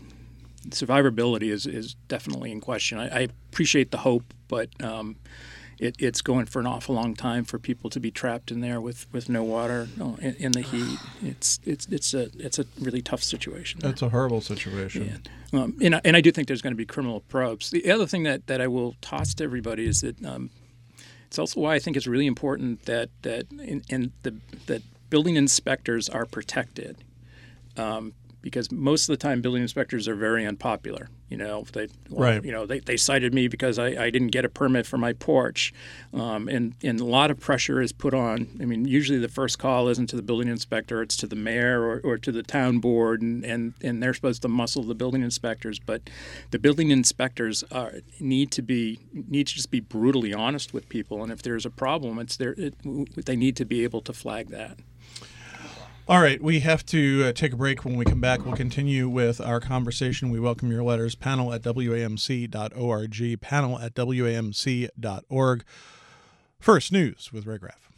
survivability is definitely in question. I appreciate the hope, but it's going for an awful long time for people to be trapped in there with no water in the heat. It's a really tough situation. That's a horrible situation. Yeah. And I do think there's going to be criminal probes. The other thing that I will toss to everybody is that it's also why I think it's really important that building inspectors are protected. Because most of the time, building inspectors are very unpopular. They cited me because I didn't get a permit for my porch, and a lot of pressure is put on. I mean, usually the first call isn't to the building inspector; it's to the mayor or to the town board, and they're supposed to muscle the building inspectors. But the building inspectors need to just be brutally honest with people, and if there's a problem, they need to be able to flag that. All right, we have to take a break. When we come back, we'll continue with our conversation. We welcome your letters. panel@wamc.org, panel@wamc.org. First, news with Ray Graff.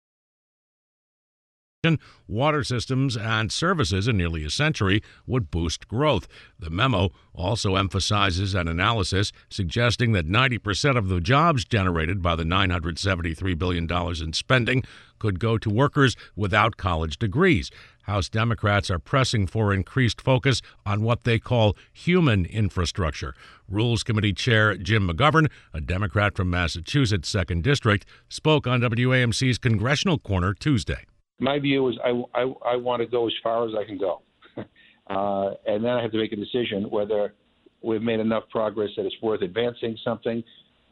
Water systems and services in nearly a century would boost growth. The memo also emphasizes an analysis suggesting that 90% of the jobs generated by the $973 billion in spending could go to workers without college degrees. House Democrats are pressing for increased focus on what they call human infrastructure. Rules Committee Chair Jim McGovern, a Democrat from Massachusetts' 2nd District, spoke on WAMC's Congressional Corner Tuesday. My view is I want to go as far as I can go. And then I have to make a decision whether we've made enough progress that it's worth advancing something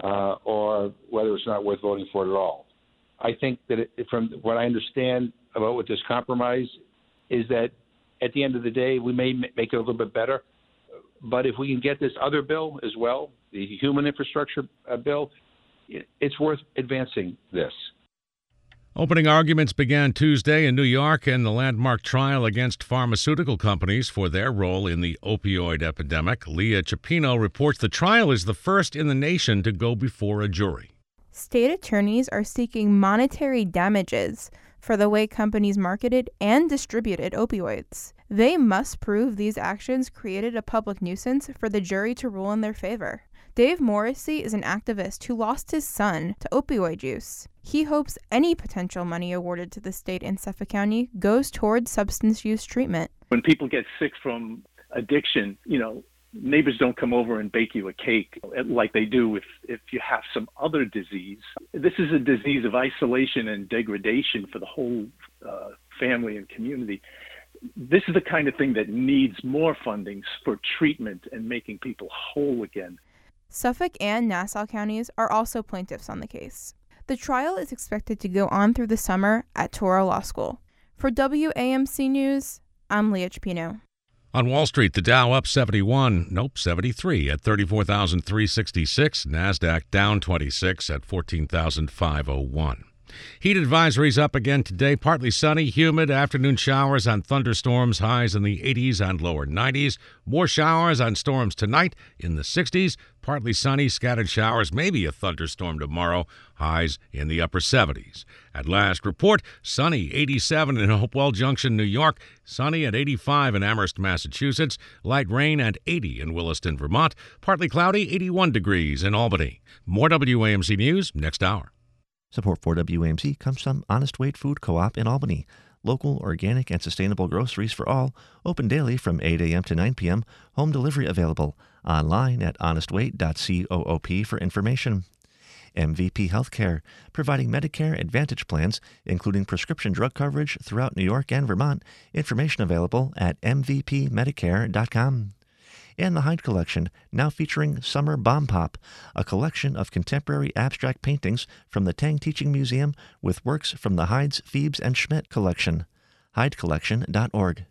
or whether it's not worth voting for it at all. I think that from what I understand about what this compromise is that at the end of the day, we may make it a little bit better. But if we can get this other bill as well, the human infrastructure bill, it's worth advancing this. Opening arguments began Tuesday in New York in the landmark trial against pharmaceutical companies for their role in the opioid epidemic. Leah Cipino reports the trial is the first in the nation to go before a jury. State attorneys are seeking monetary damages for the way companies marketed and distributed opioids. They must prove these actions created a public nuisance for the jury to rule in their favor. Dave Morrissey is an activist who lost his son to opioid use. He hopes any potential money awarded to the state in Suffolk County goes towards substance use treatment. When people get sick from addiction, neighbors don't come over and bake you a cake like they do if you have some other disease. This is a disease of isolation and degradation for the whole family and community. This is the kind of thing that needs more funding for treatment and making people whole again. Suffolk and Nassau counties are also plaintiffs on the case. The trial is expected to go on through the summer at Touro Law School. For WAMC News, I'm Leah Cipino. On Wall Street, the Dow up 73 at 34,366. NASDAQ down 26 at 14,501. Heat advisories up again today. Partly sunny, humid, afternoon showers and thunderstorms, highs in the 80s and lower 90s. More showers and storms tonight in the 60s. Partly sunny, scattered showers, maybe a thunderstorm tomorrow, highs in the upper 70s. At last report, sunny, 87 in Hopewell Junction, New York. Sunny at 85 in Amherst, Massachusetts. Light rain at 80 in Williston, Vermont. Partly cloudy, 81 degrees in Albany. More WAMC News next hour. Support for WAMC comes from Honest Weight Food Co-op in Albany. Local, organic, and sustainable groceries for all. Open daily from 8 a.m. to 9 p.m. Home delivery available. Online at honestweight.coop for information. MVP Healthcare, providing Medicare Advantage plans, including prescription drug coverage throughout New York and Vermont. Information available at mvpmedicare.com. And the Hyde Collection, now featuring Summer Bomb Pop, a collection of contemporary abstract paintings from the Tang Teaching Museum with works from the Hydes, Phoebes, and Schmidt collection. HydeCollection.org.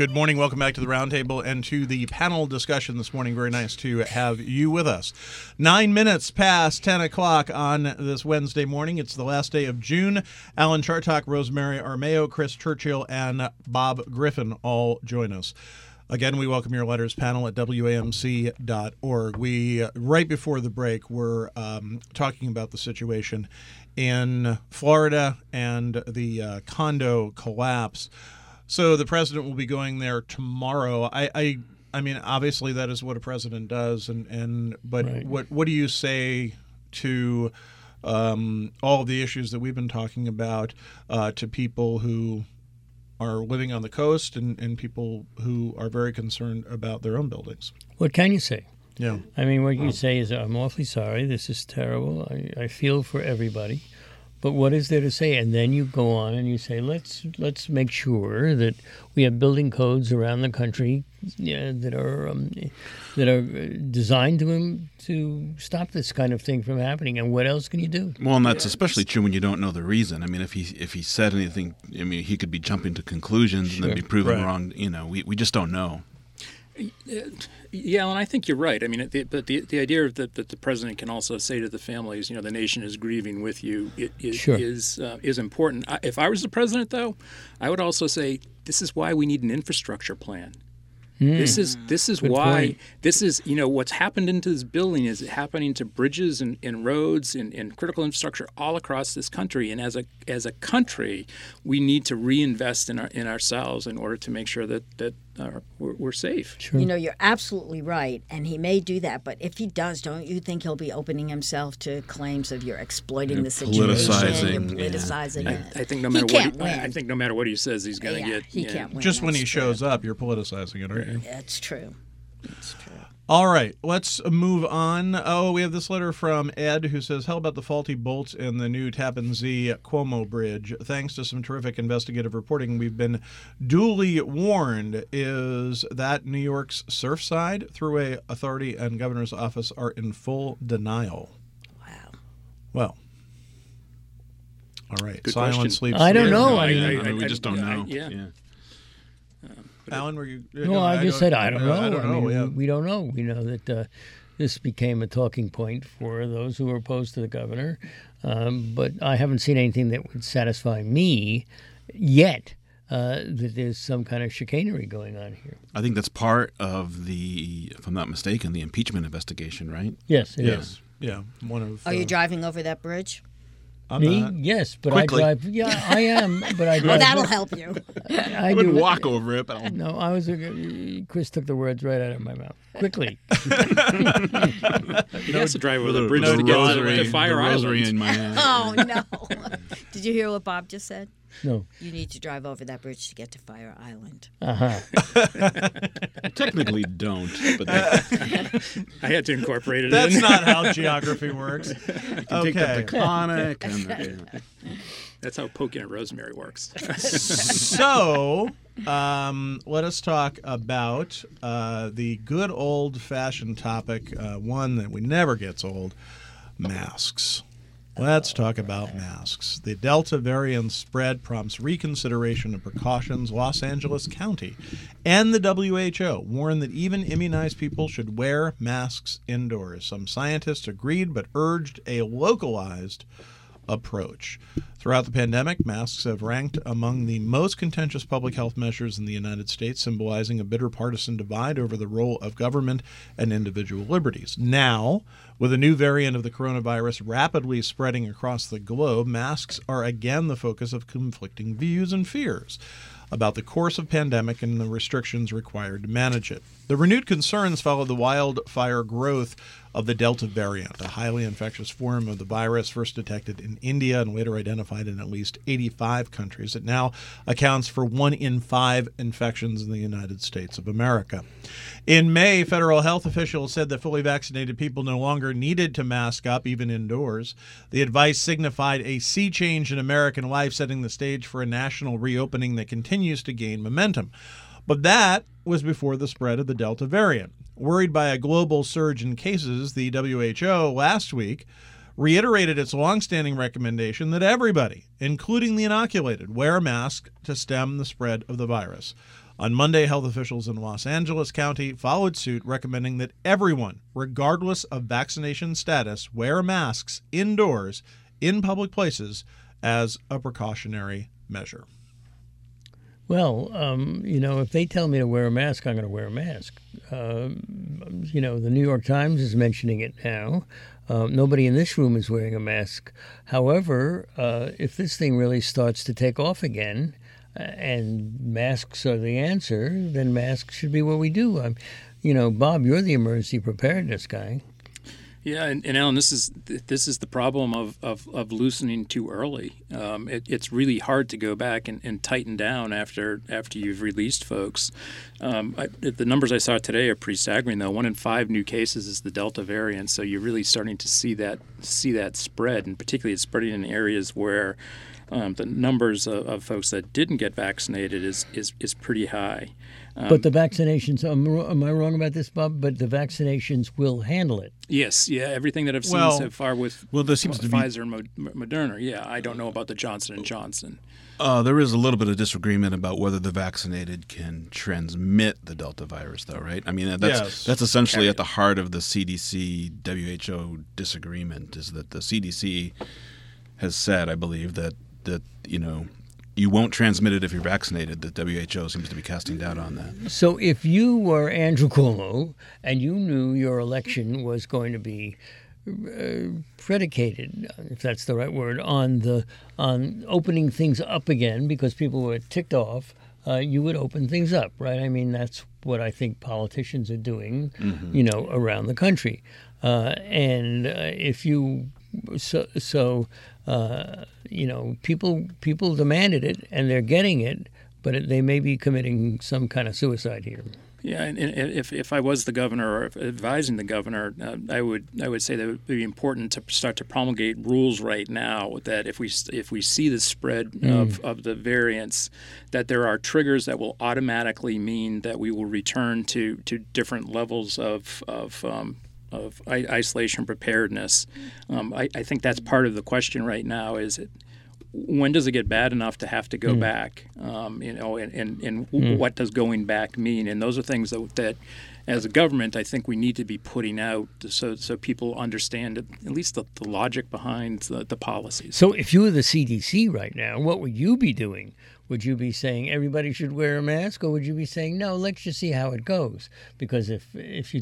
Good morning. Welcome back to the Roundtable and to the panel discussion this morning. Very nice to have you with us. 9 minutes past 10 o'clock on this Wednesday morning. It's the last day of June. Alan Chartock, Rosemary Armeo, Chris Churchill, and Bob Griffin all join us. Again, we welcome your letters, panel at WAMC.org. We, right before the break, were talking about the situation in Florida and the condo collapse. So the president will be going there tomorrow. I mean, obviously that is what a president does, but right. What do you say to all of the issues that we've been talking about to people who are living on the coast and people who are very concerned about their own buildings? What can you say? Yeah. I mean, what you say is, I'm awfully sorry. This is terrible. I feel for everybody. But what is there to say? And then you go on and you say, let's make sure that we have building codes around the country that are designed to stop this kind of thing from happening. And what else can you do? Well, and that's especially true when you don't know the reason. I mean, if he said anything, I mean, he could be jumping to conclusions and then be proven wrong. You know, we just don't know. Yeah, and I think you're right. I mean, but the idea that the president can also say to the families, the nation is grieving with you, is important. If I was the president, though, I would also say this is why we need an infrastructure plan. This is why point. This is what's happened into this building is happening to bridges and roads and critical infrastructure all across this country. And as a country, we need to reinvest in ourselves in order to make sure that we're safe. Sure. You're absolutely right, and he may do that. But if he does, don't you think he'll be opening himself to claims of you're exploiting the situation, you're politicizing it? I think no matter what he says, he's going to get. He can't win. Just when he shows up, you're politicizing it, aren't you? That's true. That's true. All right, let's move on. Oh, we have this letter from Ed who says, how about the faulty bolts in the new Tappan Zee Cuomo Bridge? Thanks to some terrific investigative reporting, we've been duly warned. Is that New York's Surfside? Thruway Authority and Governor's Office are in full denial. Wow. Well. All right. Good Silent question. sleep. I don't know. I mean, we just don't know. Yeah. Alan, were you? No, I just said I don't know. I don't know. We don't know. We know that this became a talking point for those who were opposed to the governor, but I haven't seen anything that would satisfy me yet that there's some kind of chicanery going on here. I think that's part of the, if I'm not mistaken, the impeachment investigation, right? Yes, it is. Yeah, one of. Are you driving over that bridge? Me? Yes, but Quickly. I drive. Yeah, I am, but I drive. Well, that'll help you. I wouldn't walk over it, but I'll... No, I was. Chris took the words right out of my mouth. Quickly. He has to drive over the bridge to get to Fire Island. In my hand. Oh, no. Did you hear what Bob just said? No. You need to drive over that bridge to get to Fire Island. I technically don't, but I had to incorporate it That's in. not how geography works. you can take that Taconic. And, That's how Pocono Rosemary works. So, let us talk about the good old-fashioned topic, one that we never gets old, masks. Let's talk about masks. The Delta variant spread prompts reconsideration of precautions. Los Angeles County and the WHO warn that even immunized people should wear masks indoors. Some scientists agreed but urged a localized approach. Throughout the pandemic, masks have ranked among the most contentious public health measures in the United States, symbolizing a bitter partisan divide over the role of government and individual liberties. Now, with a new variant of the coronavirus rapidly spreading across the globe, masks are again the focus of conflicting views and fears about the course of pandemic and the restrictions required to manage it. The renewed concerns followed the wildfire growth of the Delta variant, a highly infectious form of the virus first detected in India and later identified in at least 85 countries. It now accounts for 1 in 5 infections in the United States of America. In May, federal health officials said that fully vaccinated people no longer needed to mask up, even indoors. The advice signified a sea change in American life, setting the stage for a national reopening that continues to gain momentum. But that was before the spread of the Delta variant. Worried by a global surge in cases, the WHO last week reiterated its longstanding recommendation that everybody, including the inoculated, wear a mask to stem the spread of the virus. On Monday, health officials in Los Angeles County followed suit, recommending that everyone, regardless of vaccination status, wear masks indoors in public places as a precautionary measure. Well, if they tell me to wear a mask, I'm going to wear a mask. The New York Times is mentioning it now. Nobody in this room is wearing a mask. However, if this thing really starts to take off again, and masks are the answer, then masks should be what we do. Bob, you're the emergency preparedness guy. Yeah, and Alan, this is the problem of loosening too early. It's really hard to go back and tighten down after you've released folks. The numbers I saw today are pretty staggering, though. 1 in 5 new cases is the Delta variant, so you're really starting to see that spread, and particularly it's spreading in areas where the numbers of folks that didn't get vaccinated is pretty high. But the vaccinations, am I wrong about this, Bob? But the vaccinations will handle it. Yes, yeah. Everything that I've seen so far with there seems to be Pfizer and Moderna. Yeah, I don't know about the Johnson & Johnson. There is a little bit of disagreement about whether the vaccinated can transmit the Delta virus, though, right? I mean, that's essentially at the heart of the CDC WHO disagreement, is that the CDC has said, I believe, that you won't transmit it if you're vaccinated. The WHO seems to be casting doubt on that. So if you were Andrew Cuomo and you knew your election was going to be predicated, if that's the right word, on opening things up again because people were ticked off, you would open things up, right? I mean, that's what I think politicians are doing, around the country. People demanded it, and they're getting it, but they may be committing some kind of suicide here. Yeah, and if I was the governor or advising the governor, I would say that it would be important to start to promulgate rules right now that if we see the spread of the variants, that there are triggers that will automatically mean that we will return to different levels of isolation preparedness. I think that's part of the question right now. Is it when does it get bad enough to have to go back? What does going back mean? And those are things that as a government, I think we need to be putting out so people understand at least the logic behind the policies. So if you were the CDC right now, what would you be doing? Would you be saying everybody should wear a mask, or would you be saying no? Let's just see how it goes. Because if you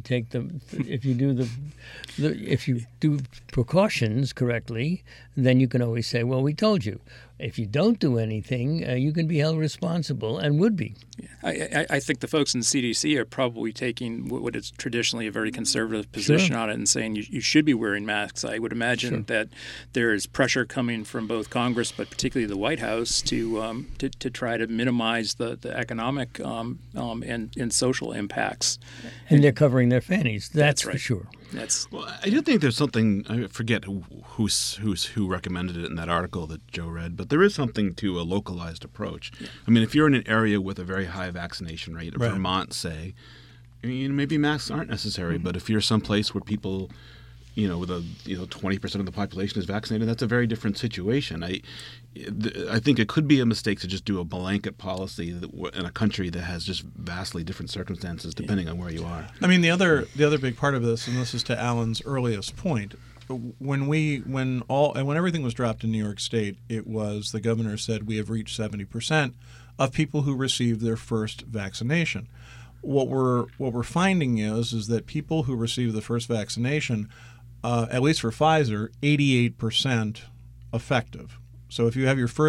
do precautions correctly, then you can always say, well, we told you. If you don't do anything, you can be held responsible, and would be. I think the folks in the CDC are probably taking what is traditionally a very conservative position on it and saying you should be wearing masks. I would imagine that there is pressure coming from both Congress, but particularly the White House, to try to minimize the economic and social impacts. And they're covering their fannies. That's right. For sure. Well, I do think there's something. I forget who recommended it in that article that Joe read, but there is something to a localized approach. Yeah. I mean, if you're in an area with a very high vaccination rate, Vermont, say, maybe masks aren't necessary. But if you're someplace where people, with 20% of the population is vaccinated, that's a very different situation. I think it could be a mistake to just do a blanket policy in a country that has just vastly different circumstances depending on where you are. I mean, the other big part of this, and this is to Alan's earliest point, when everything was dropped in New York State, it was the governor said we have reached 70% of people who received their first vaccination. What we're finding is that people who receive the first vaccination, at least for Pfizer, 88% effective. So if you have it's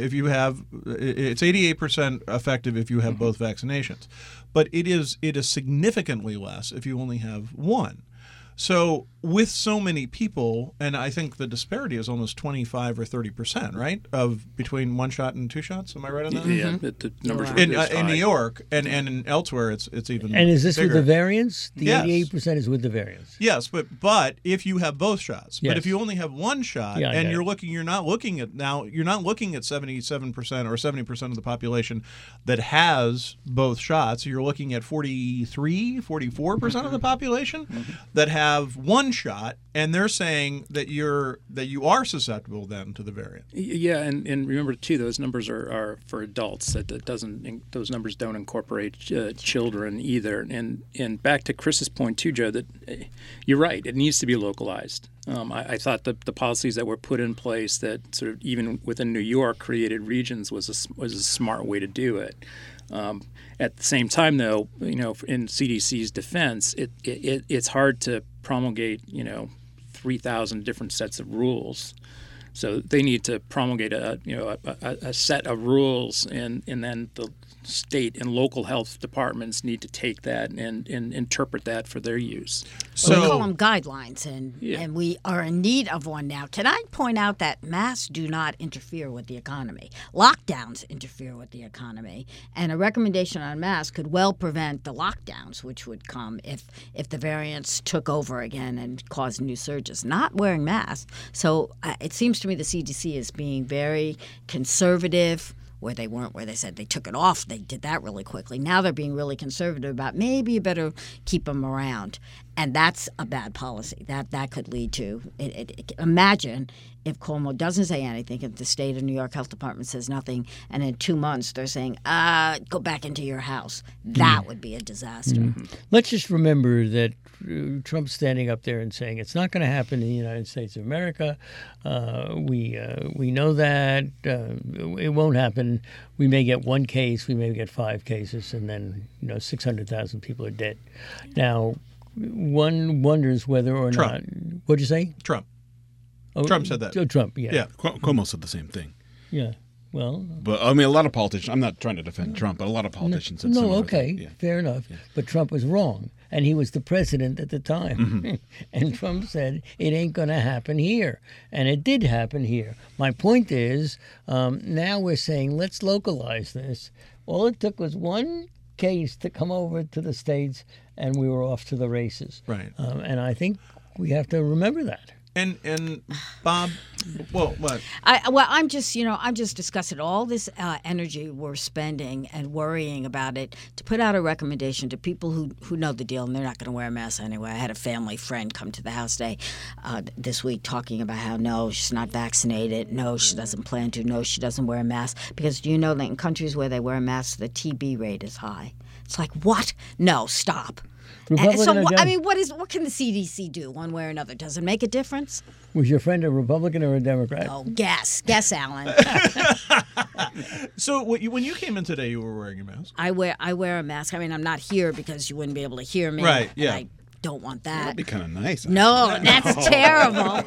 88% effective if you have both vaccinations, but it is significantly less if you only have one. So with so many people, and I think the disparity is almost 25 or 30%, right, of between one shot and two shots. Am I right on that? Yeah, the numbers are in New York and elsewhere, it's even. And is this bigger. with the variants? The Yes. 88% is with the variants. Yes, but if you have both shots, Yes. but if you only have one shot, and you're not looking at 77% or 70% of the population that has both shots. You're looking at 44% of the population that has have one shot, and they're saying that you are susceptible then to the variant. Yeah, and remember too, those numbers are for adults. Those numbers don't incorporate children either. And back to Chris's point too, Joe, that you're right. It needs to be localized. I thought the policies that were put in place that sort of even within New York created regions was a smart way to do it. At the same time, though, in CDC's defense, it's hard to promulgate 3,000 different sets of rules. So they need to promulgate a set of rules, and then the state and local health departments need to take that and interpret that for their use. So we call them guidelines, and we are in need of one now. Can I point out that masks do not interfere with the economy? Lockdowns interfere with the economy, and a recommendation on masks could well prevent the lockdowns, which would come if the variants took over again and caused new surges. Not wearing masks. So it seems to me the CDC is being very conservative. Where they weren't, where they said they took it off. They did that really quickly. Now they're being really conservative about maybe you better keep them around. And that's a bad policy. That could lead to imagine if Cuomo doesn't say anything, if the state of New York Health Department says nothing, and in 2 months they're saying, go back into your house. That would be a disaster. Mm-hmm. Let's just remember that Trump's standing up there and saying it's not going to happen in the United States of America. We know that. It won't happen. We may get one case, we may get 5 cases, and then 600,000 people are dead. Now, one wonders whether or not. What'd you say? Trump. Oh, Trump said that. Oh, Trump, yeah. Yeah, Cuomo said the same thing. Yeah. Well, but I mean, a lot of politicians. I'm not trying to defend Trump, but a lot of politicians. Said similar thing. Yeah. Fair enough. Yeah. But Trump was wrong, and he was the president at the time. Mm-hmm. And Trump said it ain't going to happen here, and it did happen here. My point is, now we're saying let's localize this. All it took was one case to come over to the States, and we were off to the races. Right. And I think we have to remember that. And Bob, well, what? I'm just discussing all this energy we're spending and worrying about it to put out a recommendation to people who know the deal and they're not going to wear a mask anyway. I had a family friend come to the house this week talking about how no, she's not vaccinated, no, she doesn't plan to, no, she doesn't wear a mask because do you know that in countries where they wear masks, the TB rate is high? It's like what? No, stop. So, what can the CDC do one way or another? Does it make a difference? Was your friend a Republican or a Democrat? Oh, guess, Alan. So when you came in today, you were wearing a mask? I wear a mask. I mean, I'm not here because you wouldn't be able to hear me. Right, yeah. I don't want that. That'd be kind of nice. No, that's terrible.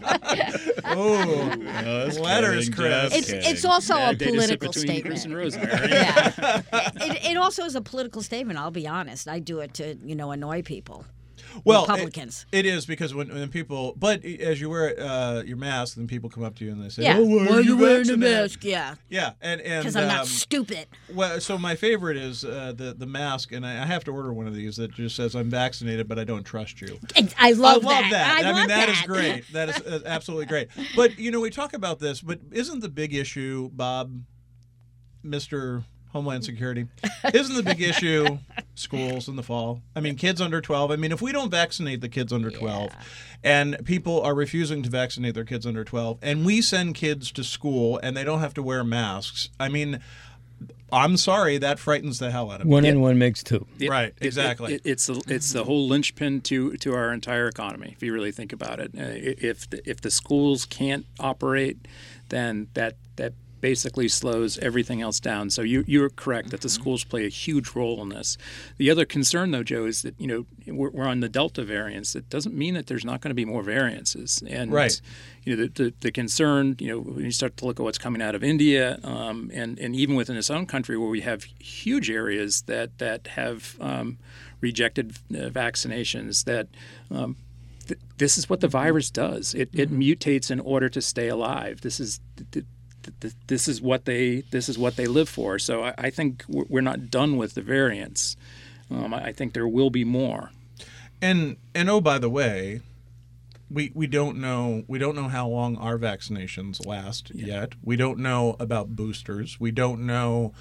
Letters, Chris. It's also a political statement. Chris and Rosemary. Yeah. It also is a political statement. I'll be honest. I do it to annoy people. Well, Republicans. It is because when people, but as you wear your mask, then people come up to you and they say, yeah. "Oh, why are you wearing a mask?" Yeah, yeah, and because I'm not stupid. Well, so my favorite is the mask, and I have to order one of these that just says I'm vaccinated, but I don't trust you. I love that. I mean, that that is great. That is absolutely great. But we talk about this, but isn't the big issue, Bob, Mr. Homeland Security, isn't the big issue schools in the fall? I mean, kids under 12. I mean, if we don't vaccinate the kids under 12 and people are refusing to vaccinate their kids under 12 and we send kids to school and they don't have to wear masks, I mean, I'm sorry, that frightens the hell out of me. One and one makes two. Right, exactly. It's the whole linchpin to our entire economy, if you really think about it. If the schools can't operate, then that basically slows everything else down. So you're correct that the schools play a huge role in this. The other concern, though, Joe, is that we're on the Delta variants. It doesn't mean that there's not going to be more variances. And right. The concern, when you start to look at what's coming out of India, and even within its own country, where we have huge areas that have rejected vaccinations, that this is what the virus does. It mutates in order to stay alive. This is what they live for. So I think we're not done with the variants. I think there will be more. And oh, by the way, we don't know how long our vaccinations last yet. We don't know about boosters. We don't know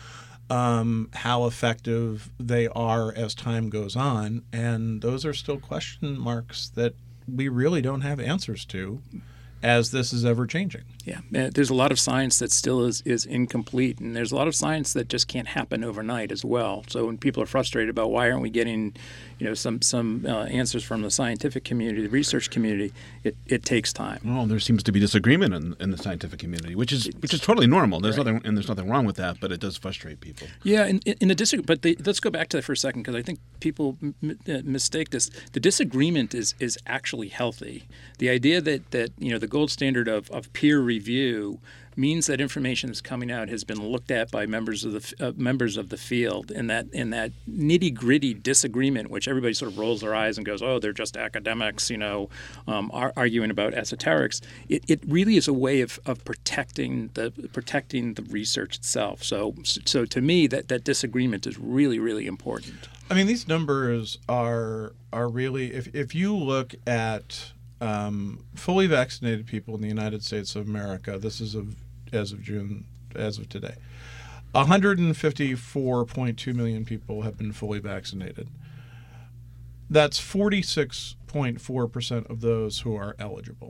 how effective they are as time goes on. And those are still question marks that we really don't have answers to as this is ever changing. Yeah, there's a lot of science that still is incomplete, and there's a lot of science that just can't happen overnight as well. So when people are frustrated about why aren't we getting, some answers from the scientific community, the research community, it takes time. Well, there seems to be disagreement in the scientific community, which is totally normal. There's nothing wrong with that, but it does frustrate people. Yeah, let's go back to that for a second, because I think people mistake this. The disagreement is actually healthy. The idea that the gold standard of peer review means that information that's coming out has been looked at by members of the field, and that nitty-gritty disagreement, which everybody sort of rolls their eyes and goes, "Oh, they're just academics," arguing about esoterics. It really is a way of protecting the research itself. So to me, that disagreement is really, really important. I mean, these numbers are really, if you look at fully vaccinated people in the United States of America, this is as of June, as of today, 154.2 million people have been fully vaccinated. That's 46.4% of those who are eligible.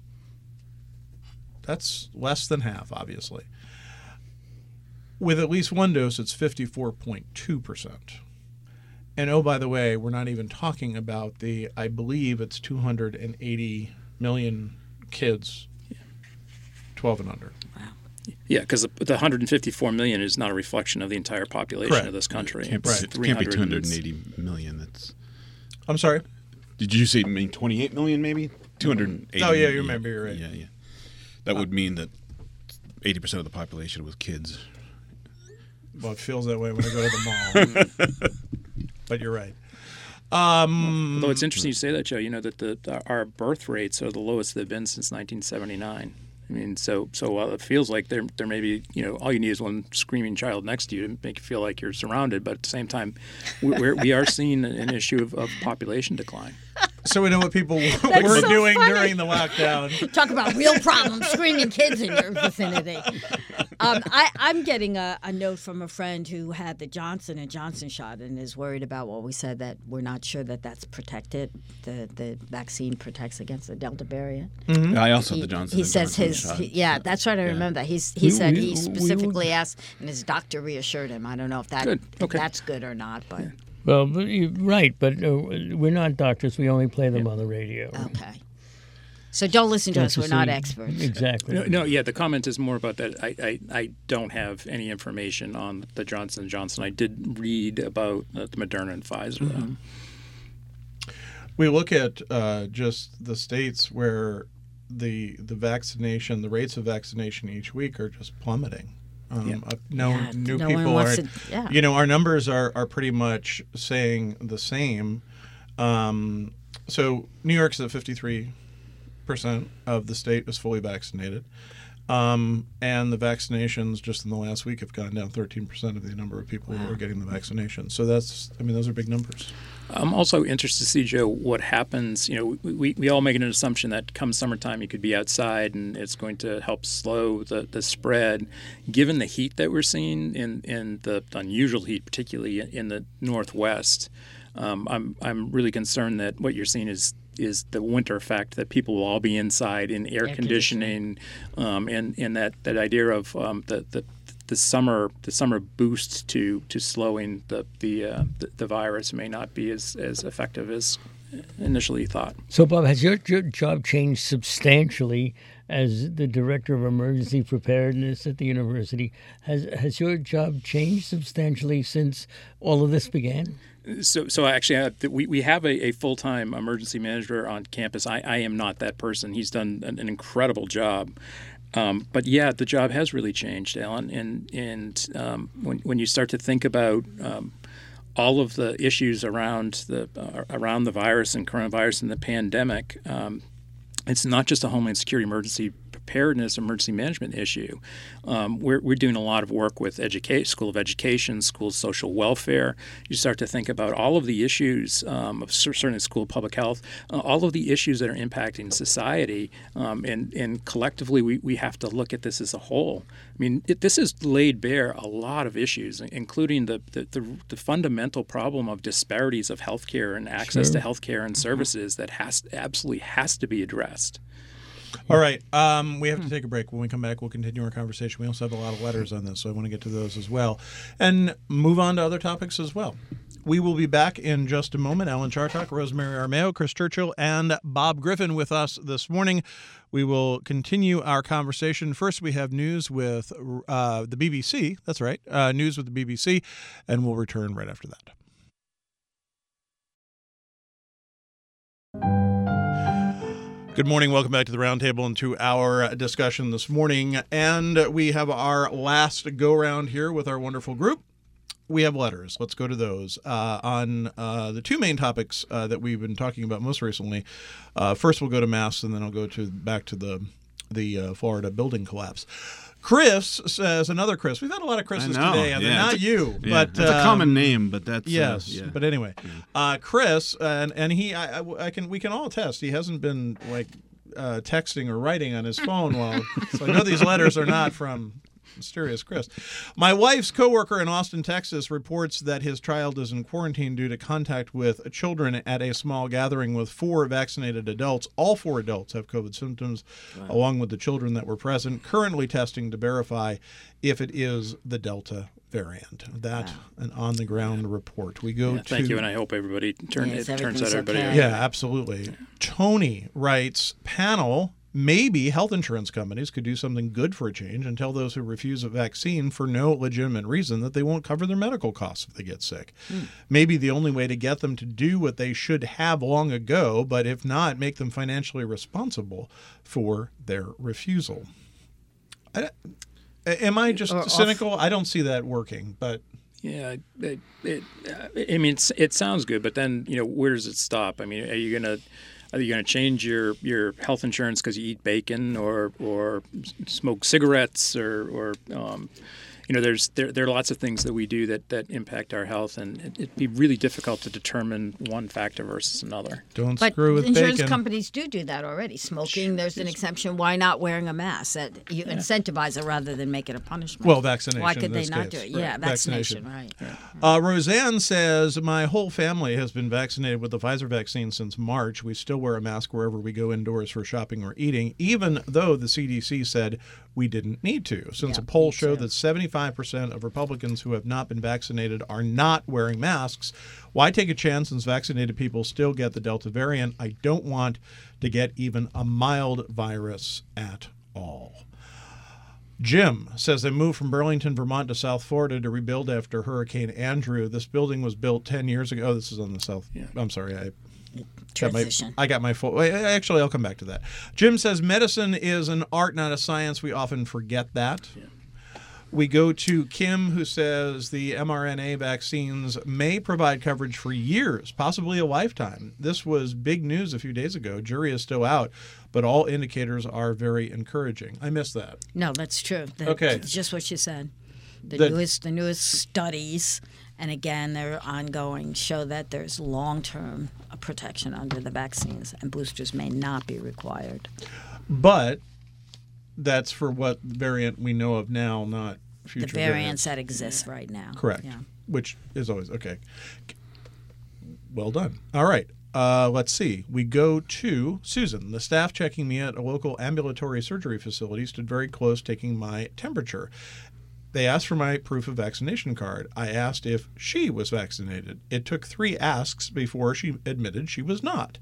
That's less than half, obviously. With at least one dose, it's 54.2%. And oh, by the way, we're not even talking about I believe it's 280 million kids, 12 and under. Wow. Yeah, because the 154 million is not a reflection of the entire population of this country. It can't be 280 million. I'm sorry? Did you say 28 million maybe? 280 Oh, yeah, you remember, you're right. Yeah. That would mean that 80% of the population was kids. Well, it feels that way when I go to the mall. But you're right. Although it's interesting you say that, Joe. That our birth rates are the lowest they've been since 1979. I mean, so it feels like there may be, all you need is one screaming child next to you to make you feel like you're surrounded. But at the same time, we are seeing an issue of population decline. So we know what people were doing during the lockdown. Talk about real problems, screaming kids in your vicinity. I'm getting a note from a friend who had the Johnson & Johnson shot and is worried about what we said, that we're not sure that that's protected. The vaccine protects against the Delta variant. Mm-hmm. I also have the Johnson. He says Johnson shot. that's right. I remember that. He said he specifically asked, and his doctor reassured him. I don't know if that's good or not, but. Well, you're right, but we're not doctors. We only play them on the radio. Okay. So don't listen to us. We're not experts. Exactly. No, the comment is more about that. I don't have any information on the Johnson & Johnson. I did read about the Moderna and Pfizer, though. We look at just the states where the rates of vaccination each week are just plummeting. New people are. Our numbers are pretty much saying the same. So New York's at 53% of the state is fully vaccinated, and the vaccinations just in the last week have gone down 13% of the number of people who are getting the vaccination. So those are big numbers. I'm also interested to see, Joe, what happens. We all make an assumption that come summertime you could be outside and it's going to help slow the spread. Given the heat that we're seeing in the unusual heat, particularly in the Northwest, I'm really concerned that what you're seeing is the winter effect, that people will all be inside in air conditioning, and that idea of the summer boost to slowing the virus may not be as effective as initially thought. So, Bob, has your job changed substantially as the director of emergency preparedness at the university? Has your job changed substantially since all of this began? So actually, we have a full-time emergency manager on campus. I am not that person. He's done an incredible job. But yeah, the job has really changed, Alan. And when you start to think about all of the issues around the virus and coronavirus and the pandemic, it's not just a Homeland Security emergency preparedness, emergency management issue. We're doing a lot of work with School of Education, School of Social Welfare. You start to think about all of the issues of certainly School of Public Health, all of the issues that are impacting society, and collectively we have to look at this as a whole. I mean, this has laid bare a lot of issues, including the fundamental problem of disparities of healthcare and access to healthcare and services that absolutely has to be addressed. All right. We have to take a break. When we come back, we'll continue our conversation. We also have a lot of letters on this, so I want to get to those as well and move on to other topics as well. We will be back in just a moment. Alan Chartock, Rosemary Armao, Chris Churchill, and Bob Griffin with us this morning. We will continue our conversation. First, we have news with the BBC. That's right, news with the BBC, and we'll return right after that. Good morning. Welcome back to the Roundtable and to our discussion this morning. And we have our last go-round here with our wonderful group. We have letters. Let's go to those. On the two main topics that we've been talking about most recently, first we'll go to masks, and then I'll go back to the Florida building collapse. Chris says, another Chris. We've had a lot of Chris's today, and they're not you. Yeah, but it's a common name, but that's yes. Yeah. But anyway, Chris, and he, we can all attest. He hasn't been like texting or writing on his phone so I know these letters are not from mysterious Chris. My wife's coworker in Austin, Texas, reports that his child is in quarantine due to contact with children at a small gathering with 4 vaccinated adults. All 4 adults have COVID symptoms, along with the children that were present, currently testing to verify if it is the Delta variant. An on-the-ground report. We go to... Thank you, and I hope everybody turns out everybody... Okay. Yeah, absolutely. Tony writes, panel... Maybe health insurance companies could do something good for a change and tell those who refuse a vaccine for no legitimate reason that they won't cover their medical costs if they get sick. Maybe the only way to get them to do what they should have long ago, but if not, make them financially responsible for their refusal. Am I just cynical? I don't see that working, but... Yeah, I mean, it sounds good, but then, where does it stop? I mean, are you going to change your health insurance because you eat bacon or smoke cigarettes or there are lots of things that we do that impact our health, and it'd be really difficult to determine one factor versus another. Don't screw with bacon. But insurance companies do that already. Smoking, there's an exception. Why not wearing a mask? That you incentivize it rather than make it a punishment. Well, vaccination. Why could they not do it? Right. Yeah, vaccination. Right. Roseanne says, my whole family has been vaccinated with the Pfizer vaccine since March. We still wear a mask wherever we go indoors for shopping or eating, even though the CDC said we didn't need to. Since a poll showed that 75% of Republicans who have not been vaccinated are not wearing masks, why take a chance since vaccinated people still get the Delta variant? I don't want to get even a mild virus at all. Jim says they moved from Burlington, Vermont to South Florida to rebuild after Hurricane Andrew. This building was built 10 years ago. Oh, this is on the south. Yeah. I'm sorry. I got my full. Actually, I'll come back to that. Jim says medicine is an art, not a science. We often forget that. Yeah. We go to Kim, who says the mRNA vaccines may provide coverage for years, possibly a lifetime. This was big news a few days ago. Jury is still out, but all indicators are very encouraging. I missed that. No, that's true. Okay. It's just what you said. The newest studies, and again, they're ongoing, show that there's long-term protection under the vaccines, and boosters may not be required. But that's for what variant we know of now, not future the variants that exist right now. Correct. Yeah. Which is always okay. Well done. All right. Let's see. We go to Susan. The staff checking me at a local ambulatory surgery facility stood very close taking my temperature. They asked for my proof of vaccination card. I asked if she was vaccinated. It took 3 asks before she admitted she was not.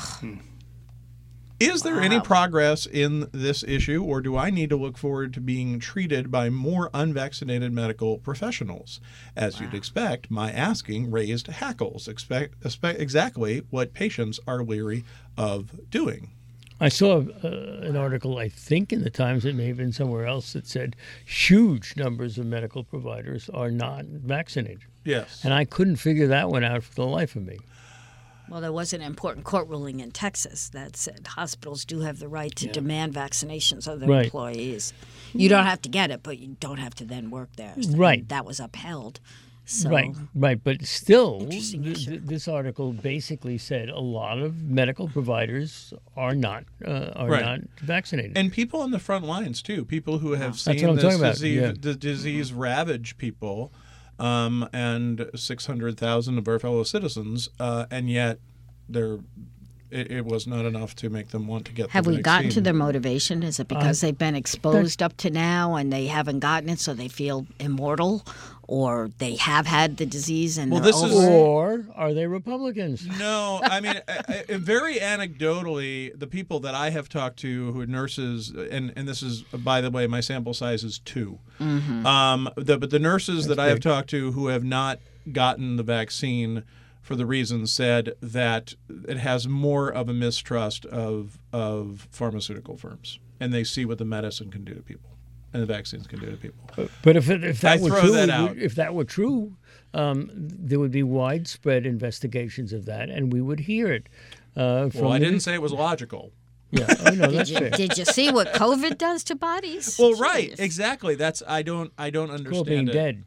Is there any progress in this issue, or do I need to look forward to being treated by more unvaccinated medical professionals? As you'd expect, my asking raised hackles, exactly what patients are leery of doing. I saw an article, I think in the Times, it may have been somewhere else, that said huge numbers of medical providers are not vaccinated. Yes. And I couldn't figure that one out for the life of me. Well, there was an important court ruling in Texas that said hospitals do have the right to demand vaccinations of their Right. employees. You don't have to get it, but you don't have to then work there. Right. And that was upheld. So, Right, but still, Interesting issue. this article basically said a lot of medical providers are not not vaccinated. And people on the front lines too, people who have That's seen what I'm this talking about, disease, yeah. the disease ravage people, and 600,000 of our fellow citizens, and yet it was not enough to make them want to get have the we gotten to vaccine. their motivation? Is it because they've been exposed up to now and they haven't gotten it, so they feel immortal, or they have had the disease and Well, they're this is- over it? Or are they Republicans? No, I mean, very anecdotally, the people that I have talked to who are nurses, and this is, by the way, my sample size is 2. But the nurses that I have talked to who have not gotten the vaccine for the reason said that it has more of a mistrust of pharmaceutical firms, and they see what the medicine can do to people and the vaccines can do to people. But if that were throw true, that out. if that were true, there would be widespread investigations of that, and we would hear it. Well, I didn't say it was logical. Yeah, no, that's fair. Did you see what COVID does to bodies? Well, right, Jeez. exactly. That's I don't Called understand being it. dead.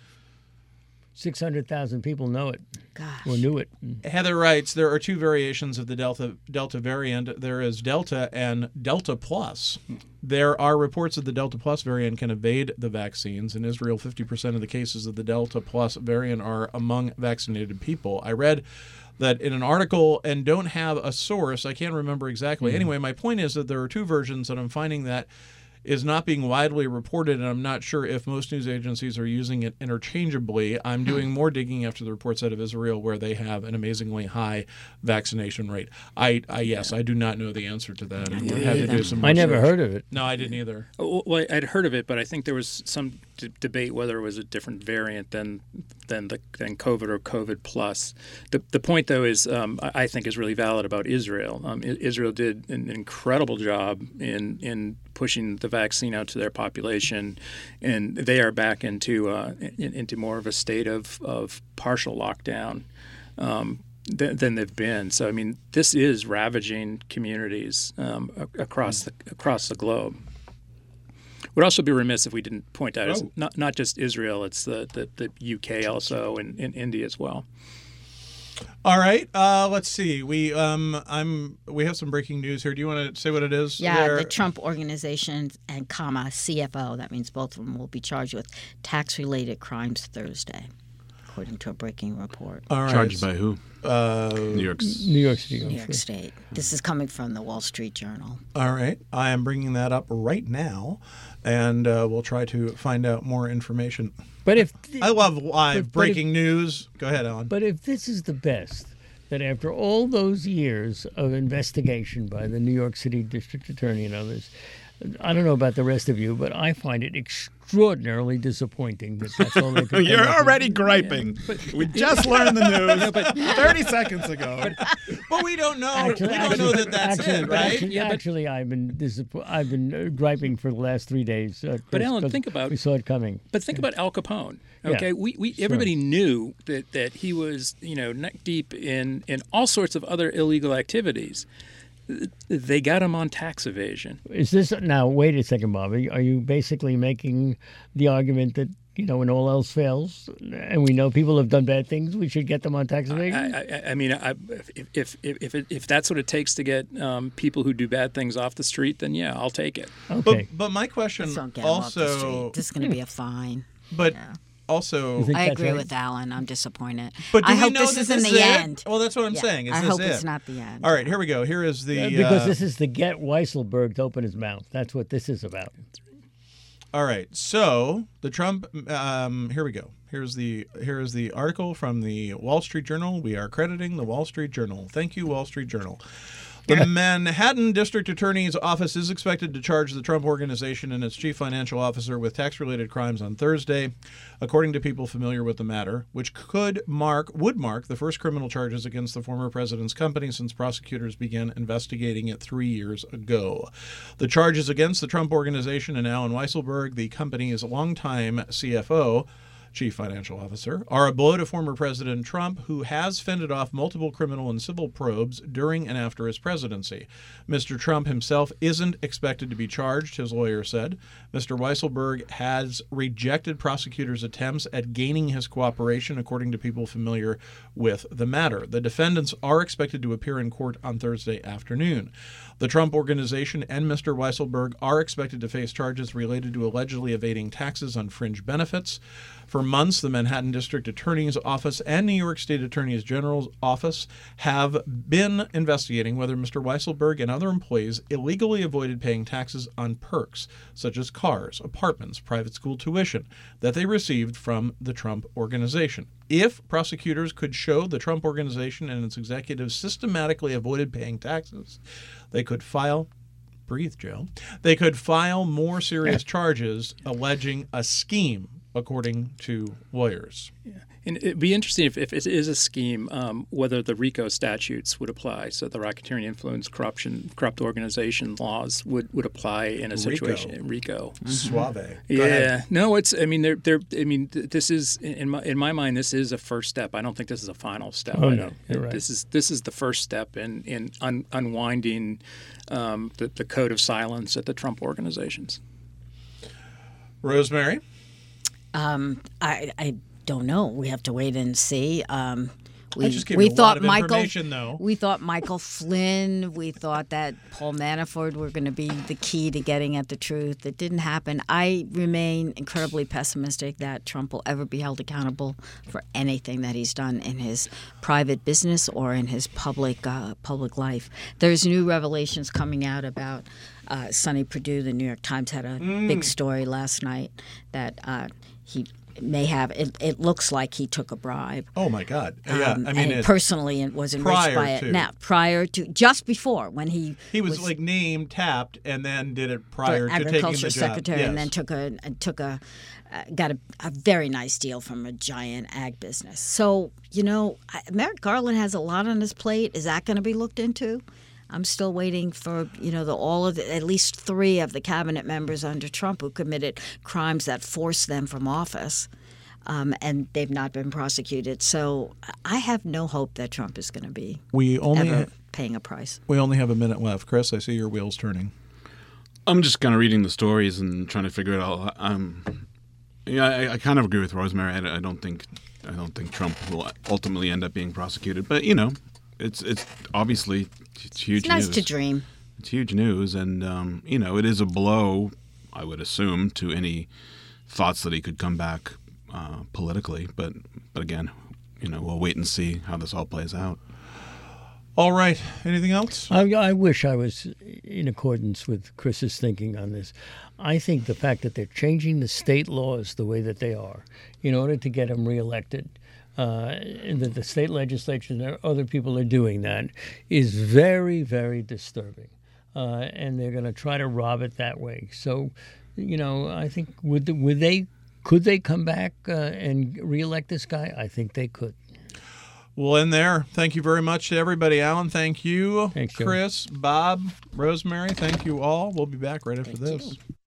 600,000 people know it Gosh. or knew it. Heather writes, there are 2 variations of the Delta variant. There is Delta and Delta Plus. There are reports that the Delta Plus variant can evade the vaccines. In Israel, 50% of the cases of the Delta Plus variant are among vaccinated people. I read that in an article and don't have a source. I can't remember exactly. Anyway, my point is that there are 2 versions that I'm finding that is not being widely reported, and I'm not sure if most news agencies are using it interchangeably. I'm doing more digging after the reports out of Israel where they have an amazingly high vaccination rate. I do not know the answer to that. And we'll have to do some I never research. heard of it. No, I didn't either. Well, I'd heard of it, but I think there was some debate whether it was a different variant than COVID or COVID plus. The point, though, is I think is really valid about Israel. Israel did an incredible job in pushing the vaccine out to their population, and they are back into more of a state of partial lockdown than they've been. So, I mean, this is ravaging communities across the globe. Would also be remiss if we didn't point out it's not just Israel; it's the UK also and India as well. All right, let's see. We have some breaking news here. Do you want to say what it is? Yeah, the Trump Organization and CFO, that means both of them will be charged with tax-related crimes Thursday, according to a breaking report. All right. Charged by who? New York. New York City. New York State. This is coming from the Wall Street Journal. All right. I am bringing that up right now, and we'll try to find out more information. But if I love live but breaking news. Go ahead, Alan. But if this is the best, that after all those years of investigation by the New York City District Attorney and others, I don't know about the rest of you, but I find it extraordinarily disappointing that that's all they could You're come up with. already griping. We just learned the news 30 seconds ago. But we don't know. We don't know that that's it, right? Actually, I've been griping for the last 3 days. But Alan, 'cause think about we saw it coming. But think about Al Capone. Okay, Yeah. we everybody knew that he was neck deep in all sorts of other illegal activities. They got him on tax evasion. Is this now? Wait a second, Bob. Are you basically making the argument that when all else fails, and we know people have done bad things, we should get them on tax evasion? I mean, if that's what it takes to get people who do bad things off the street, then yeah, I'll take it. Okay. But my question Just don't get 'em off the also, street. This is going to be a fine. but Yeah. also, You think I that's agree right? with Alan. I'm disappointed. but do I we hope know this that isn't this the is it? end. Well, that's what I'm Yeah, saying. Is I this hope it? it's not the end. All right, here we go. Here is the Because this is to get Weisselberg to open his mouth. That's what this is about. All right, so the Trump. Here we go. Here is the article from the Wall Street Journal. We are crediting the Wall Street Journal. Thank you, Wall Street Journal. The Manhattan District Attorney's Office is expected to charge the Trump Organization and its chief financial officer with tax-related crimes on Thursday, according to people familiar with the matter, which would mark the first criminal charges against the former president's company since prosecutors began investigating it 3 years ago. The charges against the Trump Organization and Alan Weisselberg, the company's longtime CFO, chief financial officer, are a blow to former President Trump, who has fended off multiple criminal and civil probes during and after his presidency. Mr. Trump himself isn't expected to be charged, his lawyer said. Mr. Weisselberg has rejected prosecutors' attempts at gaining his cooperation, according to people familiar with the matter. The defendants are expected to appear in court on Thursday afternoon. The Trump Organization and Mr. Weisselberg are expected to face charges related to allegedly evading taxes on fringe benefits. For months, the Manhattan District Attorney's Office and New York State Attorney General's Office have been investigating whether Mr. Weisselberg and other employees illegally avoided paying taxes on perks, such as cars, apartments, private school tuition, that they received from the Trump Organization. If prosecutors could show the Trump Organization and its executives systematically avoided paying taxes, they could file They could file more serious charges alleging a scheme, according to lawyers. Yeah. And it'd be interesting if it is a scheme, whether the RICO statutes would apply. So the racketeering, influence, corrupt organization laws would apply in a situation. RICO. Suave. Yeah. No, it's. I mean, this is in my mind. This is a first step. I don't think this is a final step. Oh, no, you're right. This is the first step in unwinding the code of silence at the Trump organizations. Rosemary? I don't know. We have to wait and see. I just gave you a lot of information, though. We thought Michael Flynn. We thought that Paul Manafort were going to be the key to getting at the truth. It didn't happen. I remain incredibly pessimistic that Trump will ever be held accountable for anything that he's done in his private business or in his public life. There's new revelations coming out about Sonny Perdue. The New York Times had a big story last night that he may have. It looks like he took a bribe. Oh my God! Yeah, I mean, and personally, it was enriched by it. Now, prior to, just before when he was like named, tapped, and then did it prior to taking the job. Agriculture Secretary, yes. And then got a very nice deal from a giant ag business. So Merrick Garland has a lot on his plate. Is that going to be looked into? I'm still waiting for at least 3 of the cabinet members under Trump who committed crimes that forced them from office, and they've not been prosecuted. So I have no hope that Trump is going to be paying a price. We only have a minute left. Chris, I see your wheels turning. I'm just kind of reading the stories and trying to figure it out. I kind of agree with Rosemary. I don't think Trump will ultimately end up being prosecuted, but It's obviously it's huge. It's nice news. To dream. It's huge news, and it is a blow, I would assume, to any thoughts that he could come back politically. But again, we'll wait and see how this all plays out. All right. Anything else? I wish I was in accordance with Chris's thinking on this. I think the fact that they're changing the state laws the way that they are in order to get him reelected. And that the state legislature and other people are doing that is very, very disturbing. And they're going to try to rob it that way. So, I think could they come back and reelect this guy? I think they could. We'll end there. Thank you very much to everybody. Alan, thank you. Thanks, Chris, Bob, Rosemary, thank you all. We'll be back right after this.